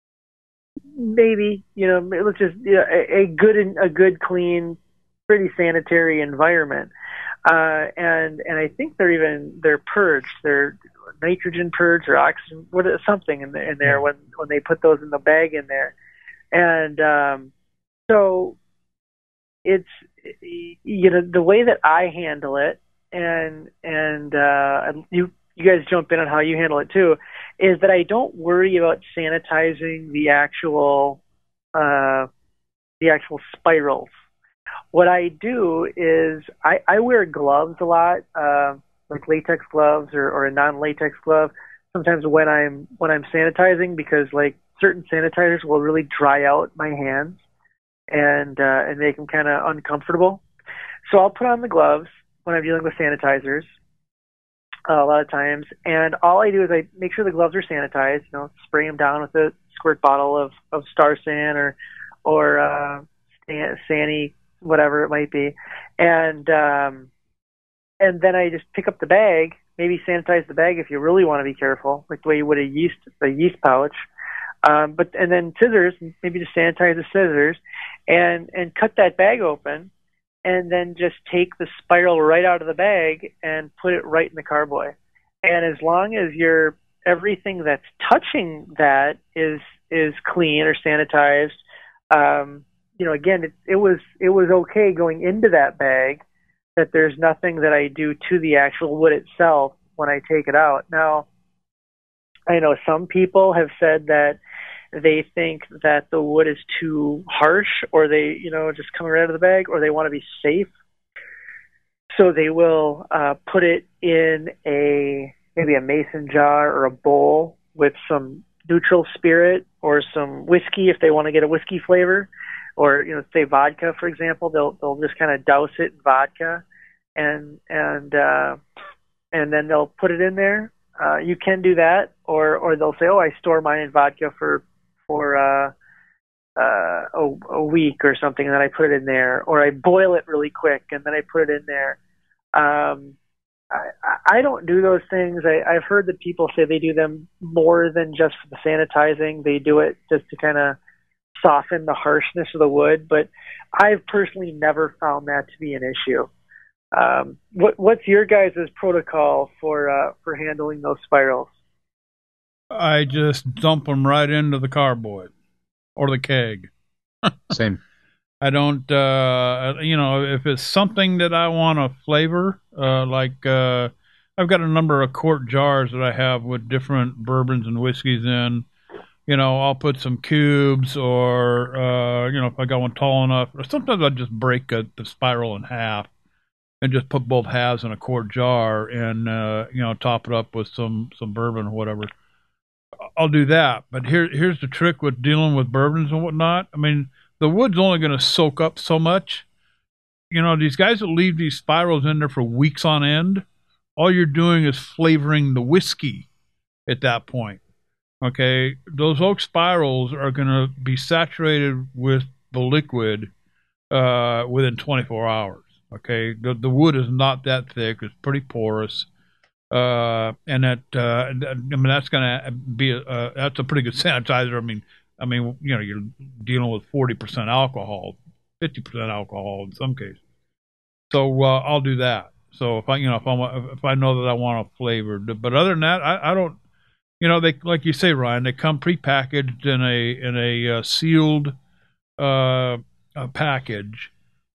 maybe you know let's just you know, a, a good a good clean, pretty sanitary environment. Uh, and and I think they're even they're purged. They're nitrogen purged or oxygen, what something in, the, in there when when they put those in the bag in there. And um, so it's you know the way that I handle it, and and uh, you you guys jump in on how you handle it too, is that I don't worry about sanitizing the actual uh, the actual spirals. What I do is I, I wear gloves a lot, uh, like latex gloves or, or a non-latex glove. Sometimes when I'm when I'm sanitizing, because like certain sanitizers will really dry out my hands and uh, and make them kind of uncomfortable. So I'll put on the gloves when I'm dealing with sanitizers uh, a lot of times, and all I do is I make sure the gloves are sanitized. You know, spray them down with a squirt bottle of of Star San or or uh, Sani, whatever it might be, and um, and then I just pick up the bag, maybe sanitize the bag if you really want to be careful, like the way you would a yeast a yeast pouch. Um, but and then scissors, maybe just sanitize the scissors, and and cut that bag open, and then just take the spiral right out of the bag and put it right in the carboy. And as long as you're everything that's touching that is is clean or sanitized, um, you know, again, it, it was it was okay going into that bag. That there's nothing that I do to the actual wood itself when I take it out. Now, I know some people have said that they think that the wood is too harsh, or they, you know, just come right out of the bag, or they want to be safe. So they will uh, put it in a maybe a mason jar or a bowl with some neutral spirit or some whiskey if they want to get a whiskey flavor, or you know, say vodka, for example. They'll they'll just kind of douse it in vodka, and and uh, and then they'll put it in there. Uh, you can do that, or or they'll say, oh, I store mine in vodka for for uh, uh, a, a week or something, and then I put it in there, or I boil it really quick and then I put it in there. Um, I, I don't do those things. I, I've heard that people say they do them more than just for the sanitizing. They do it just to kind of soften the harshness of the wood, but I've personally never found that to be an issue. Um, what, what's your guys' protocol for uh, for handling those spirals? I just dump them right into the carboy or the keg. Same. I don't, uh, you know, if it's something that I want to flavor, uh, like uh, I've got a number of quart jars that I have with different bourbons and whiskeys in. You know, I'll put some cubes, or, uh, you know, if I got one tall enough, or sometimes I just break a, the spiral in half and just put both halves in a quart jar and, uh, you know, top it up with some, some bourbon or whatever. I'll do that. But here, here's the trick with dealing with bourbons and whatnot. I mean, the wood's only going to soak up so much. You know, these guys that leave these spirals in there for weeks on end, all you're doing is flavoring the whiskey at that point. Okay, those oak spirals are going to be saturated with the liquid uh, within twenty-four hours. Okay, the the wood is not that thick; it's pretty porous, uh, and that uh, I mean that's going to be a, uh, that's a pretty good sanitizer. I mean, I mean you know you're dealing with forty percent alcohol, fifty percent alcohol in some cases. So uh, I'll do that. So if I you know if I if I know that I want a flavor, but other than that, I, I don't. You know, they like you say, Ryan. They come prepackaged in a in a uh, sealed uh, a package,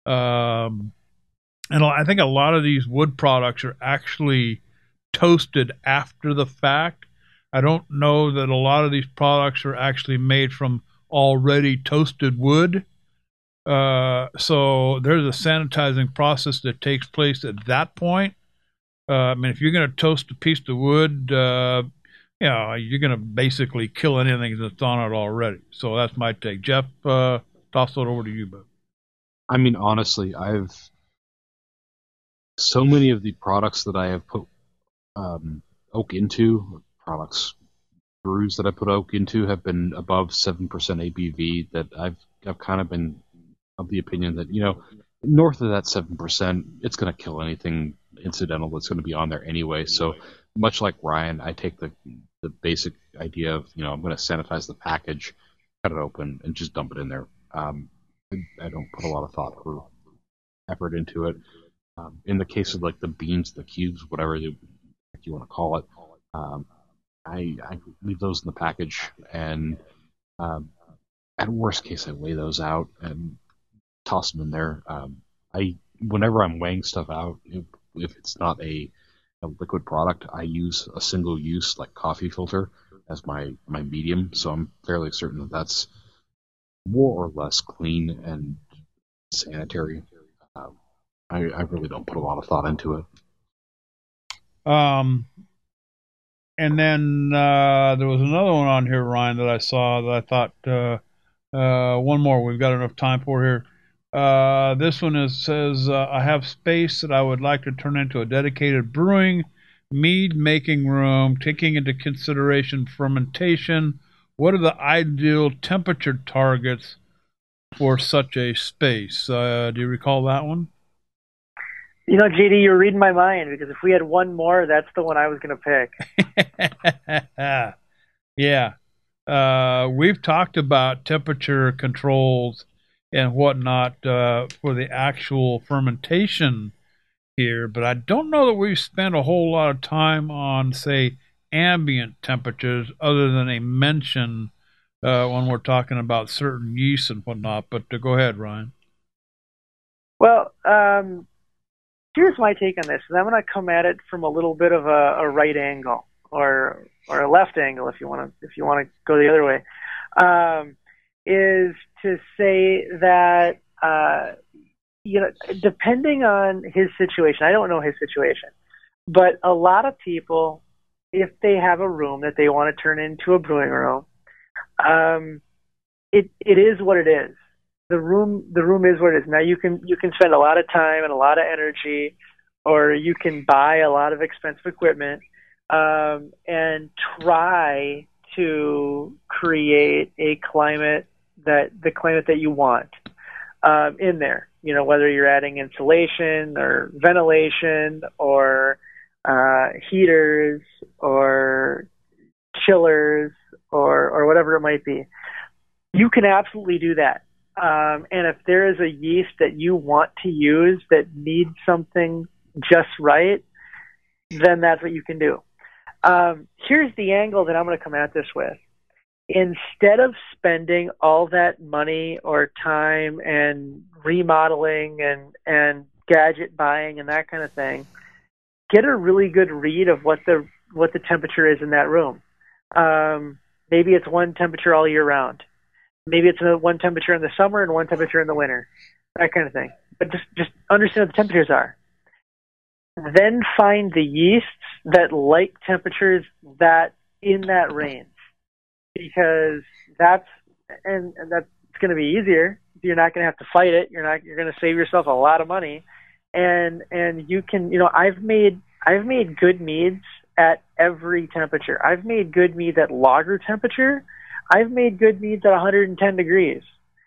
um, and I think a lot of these wood products are actually toasted after the fact. I don't know that a lot of these products are actually made from already toasted wood. Uh, so there's a sanitizing process that takes place at that point. Uh, I mean, if you're going to toast a piece of wood. Uh, Yeah, you know, you're going to basically kill anything that's on it already. So that's my take. Jeff, uh, toss it over to you, bud. I mean, honestly, I've so many of the products that I have put um, oak into, products. Brews that I put oak into have been above seven percent A B V. That I've I've kind of been of the opinion that, you know, north of that seven percent, it's going to kill anything incidental that's going to be on there anyway. So much like Ryan, I take the the basic idea of, you know, I'm going to sanitize the package, cut it open, and just dump it in there. Um, I, I don't put a lot of thought or effort into it. Um, in the case of like the beans, the cubes, whatever you, you want to call it, um, I, I leave those in the package, and um, at worst case, I weigh those out and toss them in there. Um, I whenever I'm weighing stuff out, if, if it's not a, a liquid product, I use a single use like coffee filter as my my medium, so I'm fairly certain that that's more or less clean and sanitary. Um, I, I really don't put a lot of thought into it. Um. And then uh, there was another one on here, Ryan, that I saw that I thought, uh, uh, one more. We've got enough time for here. Uh, this one is, says, uh, I have space that I would like to turn into a dedicated brewing, mead making room, taking into consideration fermentation. What are the ideal temperature targets for such a space? Uh, do you recall that one? You know, J D, you're reading my mind, because if we had one more, that's the one I was going to pick. Yeah. Uh, we've talked about temperature controls and whatnot uh, for the actual fermentation here, but I don't know that we've spent a whole lot of time on, say, ambient temperatures other than a mention uh, when we're talking about certain yeasts and whatnot. But uh, go ahead, Ryan. Well, um... here's my take on this, and I'm going to come at it from a little bit of a, a right angle, or or a left angle, if you want to if you want to go the other way. Um, is to say that uh, you know, depending on his situation, I don't know his situation, but a lot of people, if they have a room that they want to turn into a brewing room, um, it it is what it is. The room, the room is what it is. Now you can you can spend a lot of time and a lot of energy, or you can buy a lot of expensive equipment um, and try to create a climate that the climate that you want um, in there. You know, whether you're adding insulation or ventilation or uh, heaters or chillers or or whatever it might be, you can absolutely do that. Um, and if there is a yeast that you want to use that needs something just right, then that's what you can do. Um, here's the angle that I'm going to come at this with. Instead of spending all that money or time and remodeling and, and gadget buying and that kind of thing, get a really good read of what the what the temperature is in that room. Um, maybe it's one temperature all year round. Maybe it's a one temperature in the summer and one temperature in the winter, that kind of thing. But just, just understand what the temperatures are. Then find the yeasts that like temperatures that in that range, because that's and, and that's going to be easier. You're not going to have to fight it. You're not. You're going to save yourself a lot of money, and and you can. You know, I've made I've made good meads at every temperature. I've made good mead at lager temperature. I've made good meads at one hundred ten degrees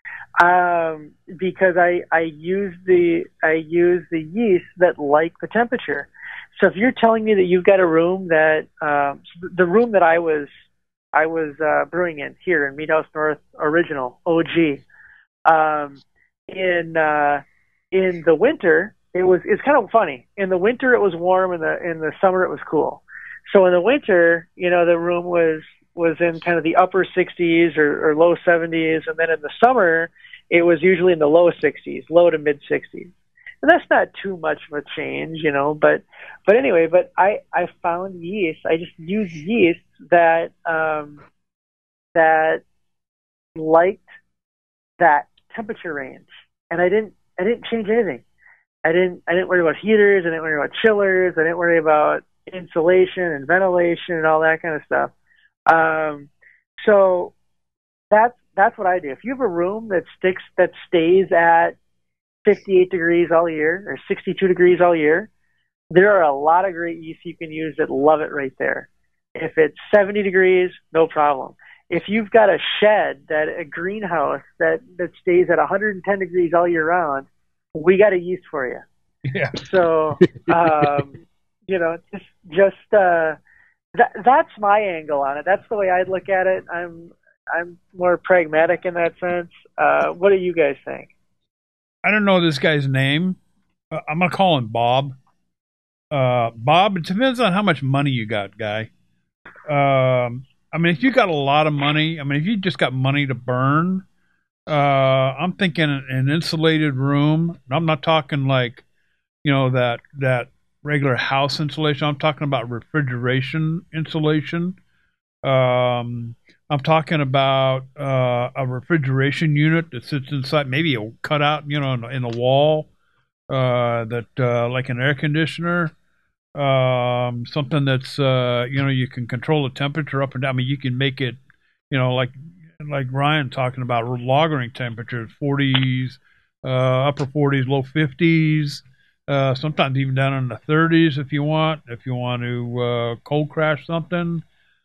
um, because I I use the I use the yeast that like the temperature. So if you're telling me that you've got a room that um, the room that I was I was uh, brewing in here in Mead House North Original O G um, in uh, in the winter it was it's kind of funny. In the winter it was warm, in the in the summer it was cool. So in the winter, you know, the room was was in kind of the upper sixties or, or low seventies, and then in the summer it was usually in the low sixties, low to mid sixties. And that's not too much of a change, you know, but but anyway, but I, I found yeast, I just used yeast that um, that liked that temperature range, and I didn't I didn't change anything. I didn't I didn't worry about heaters, I didn't worry about chillers, I didn't worry about insulation and ventilation and all that kind of stuff. Um, so that's, that's what I do. If you have a room that sticks, that stays at fifty-eight degrees all year or sixty-two degrees all year, there are a lot of great yeasts you can use that love it right there. If it's seventy degrees, no problem. If you've got a shed, that a greenhouse that, that stays at one hundred ten degrees all year round, we got a yeast for you. Yeah. So, um, you know, just, just uh, that, that's my angle on it. That's the way I'd look at it. I'm, I'm more pragmatic in that sense. Uh, what do you guys think? I don't know this guy's name. Uh, I'm going to call him Bob. Uh, Bob, it depends on how much money you got, guy. Um, I mean, if you got a lot of money, I mean, if you just got money to burn, uh, I'm thinking an insulated room. I'm not talking like, you know, that, that regular house insulation. I'm talking about refrigeration insulation. Um, I'm talking about uh, a refrigeration unit that sits inside, maybe a cutout, you know, in, in a wall, uh, that uh, like an air conditioner, um, something that's uh, you know, you can control the temperature up and down. I mean, you can make it, you know, like like Ryan talking about lagering temperatures, forties, uh, upper forties, low fifties, uh, sometimes even down in the thirties if you want, if you want to uh, cold crash something.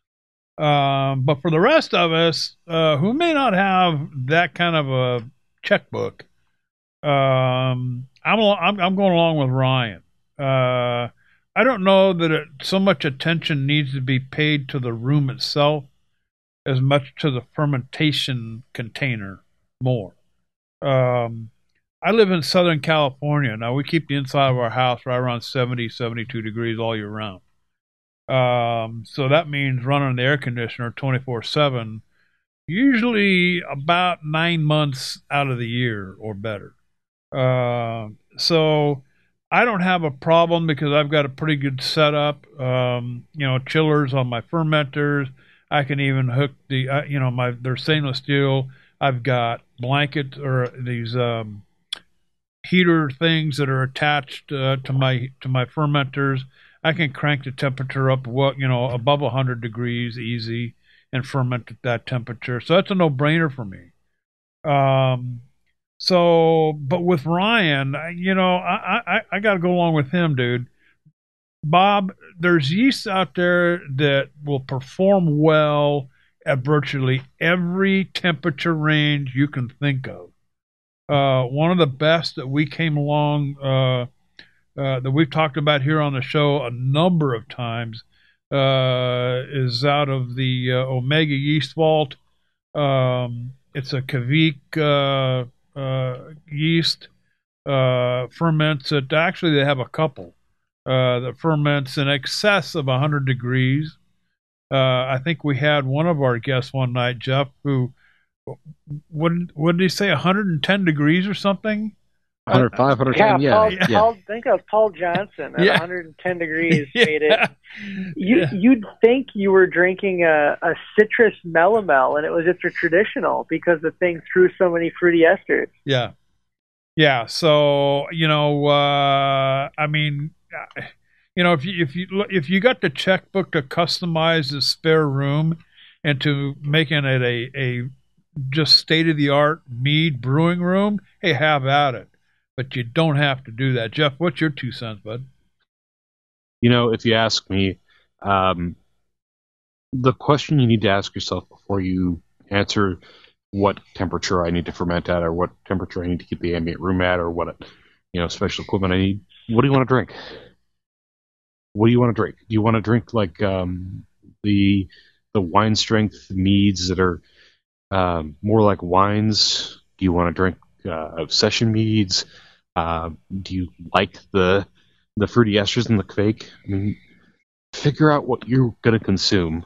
Um, but for the rest of us, uh, who may not have that kind of a checkbook, um, I'm, I'm, I'm going along with Ryan. Uh, I don't know that it, so much attention needs to be paid to the room itself as much to the fermentation container more. Um, I live in Southern California. Now we keep the inside of our house right around seventy, seventy-two degrees all year round. Um, so that means running the air conditioner twenty-four seven, usually about nine months out of the year or better. Uh, so I don't have a problem because I've got a pretty good setup. Um, you know, chillers on my fermenters. I can even hook the, uh, you know, my, they're stainless steel. I've got blankets or these, um, heater things that are attached, uh, to my, to my fermenters. I can crank the temperature up, what you know, above one hundred degrees easy, and ferment at that temperature. So that's a no-brainer for me. Um, so, but with Ryan, you know, I I, I got to go along with him, dude. Bob, there's yeast out there that will perform well at virtually every temperature range you can think of. Uh, one of the best that we came along. Uh, Uh, that we've talked about here on the show a number of times, uh, is out of the uh, Omega Yeast Vault. Um, it's a Kveik uh, uh, yeast, uh, ferments it. Actually, they have a couple uh, that ferments in excess of one hundred degrees. Uh, I think we had one of our guests one night, Jeff, who, what, what did he say, one hundred ten degrees or something? one oh five, one oh ten, yeah. yeah. Paul, yeah. Paul, think of Paul Johnson at yeah. one hundred ten degrees. yeah. Made it. You, yeah. You'd think you were drinking a, a citrus melomel, and it was just a traditional because the thing threw so many fruity esters. Yeah. Yeah. So, you know, uh, I mean, you know, if you, if you, if you got the checkbook to customize the spare room and to making it a, a just state of the art mead brewing room, hey, have at it. But you don't have to do that. Jeff, what's your two cents, bud? You know, if you ask me, um, the question you need to ask yourself before you answer what temperature I need to ferment at or what temperature I need to keep the ambient room at or what, you know, special equipment I need, what do you want to drink? What do you want to drink? Do you want to drink like um, the the wine strength meads that are um, more like wines? Do you want to drink uh, session meads? Uh, do you like the the fruity esters in the Kveik? I mean, figure out what you're going to consume.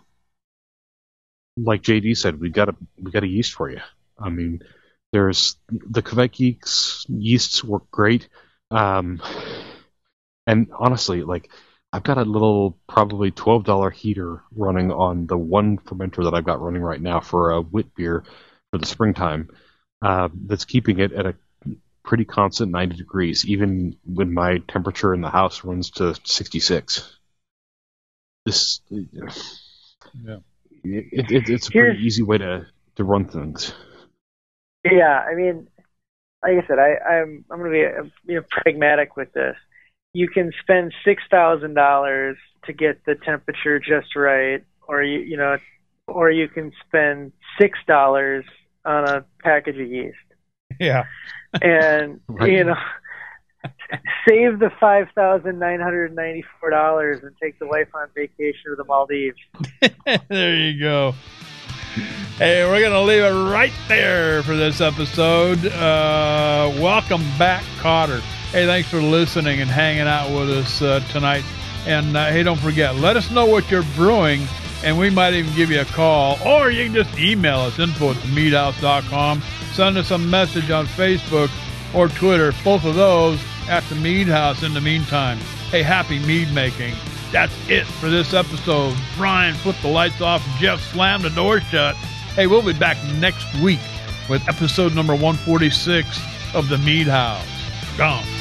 Like J D said, we got a we got a yeast for you. I mean, there's the Kveik yeasts, yeasts work great, um, and honestly, like I've got a little probably twelve dollar heater running on the one fermenter that I've got running right now for a wit beer for the springtime. Uh, that's keeping it at a pretty constant ninety degrees, even when my temperature in the house runs to sixty-six. This, yeah, it, it, it's a pretty easy way to, to run things. Yeah, I mean, like I said, I, I'm I'm going to be you know pragmatic with this. You can spend six thousand dollars to get the temperature just right, or you you know, or you can spend six dollars on a package of yeast. Yeah, and right. you know, save the five thousand nine hundred ninety-four dollars and take the wife on vacation to the Maldives. There you go. Hey, we're going to leave it right there for this episode. Uh, welcome back, Cotter. Hey, thanks for listening and hanging out with us uh, tonight. And, uh, hey, don't forget, let us know what you're brewing, and we might even give you a call. Or you can just email us, info at the mead house dot com. Send us a message on Facebook or Twitter, both of those at the Mead House in the meantime. Hey, happy mead making. That's it for this episode. Brian flipped the lights off. Jeff slammed the door shut. Hey, we'll be back next week with episode number one forty-six of the Mead House. Gone.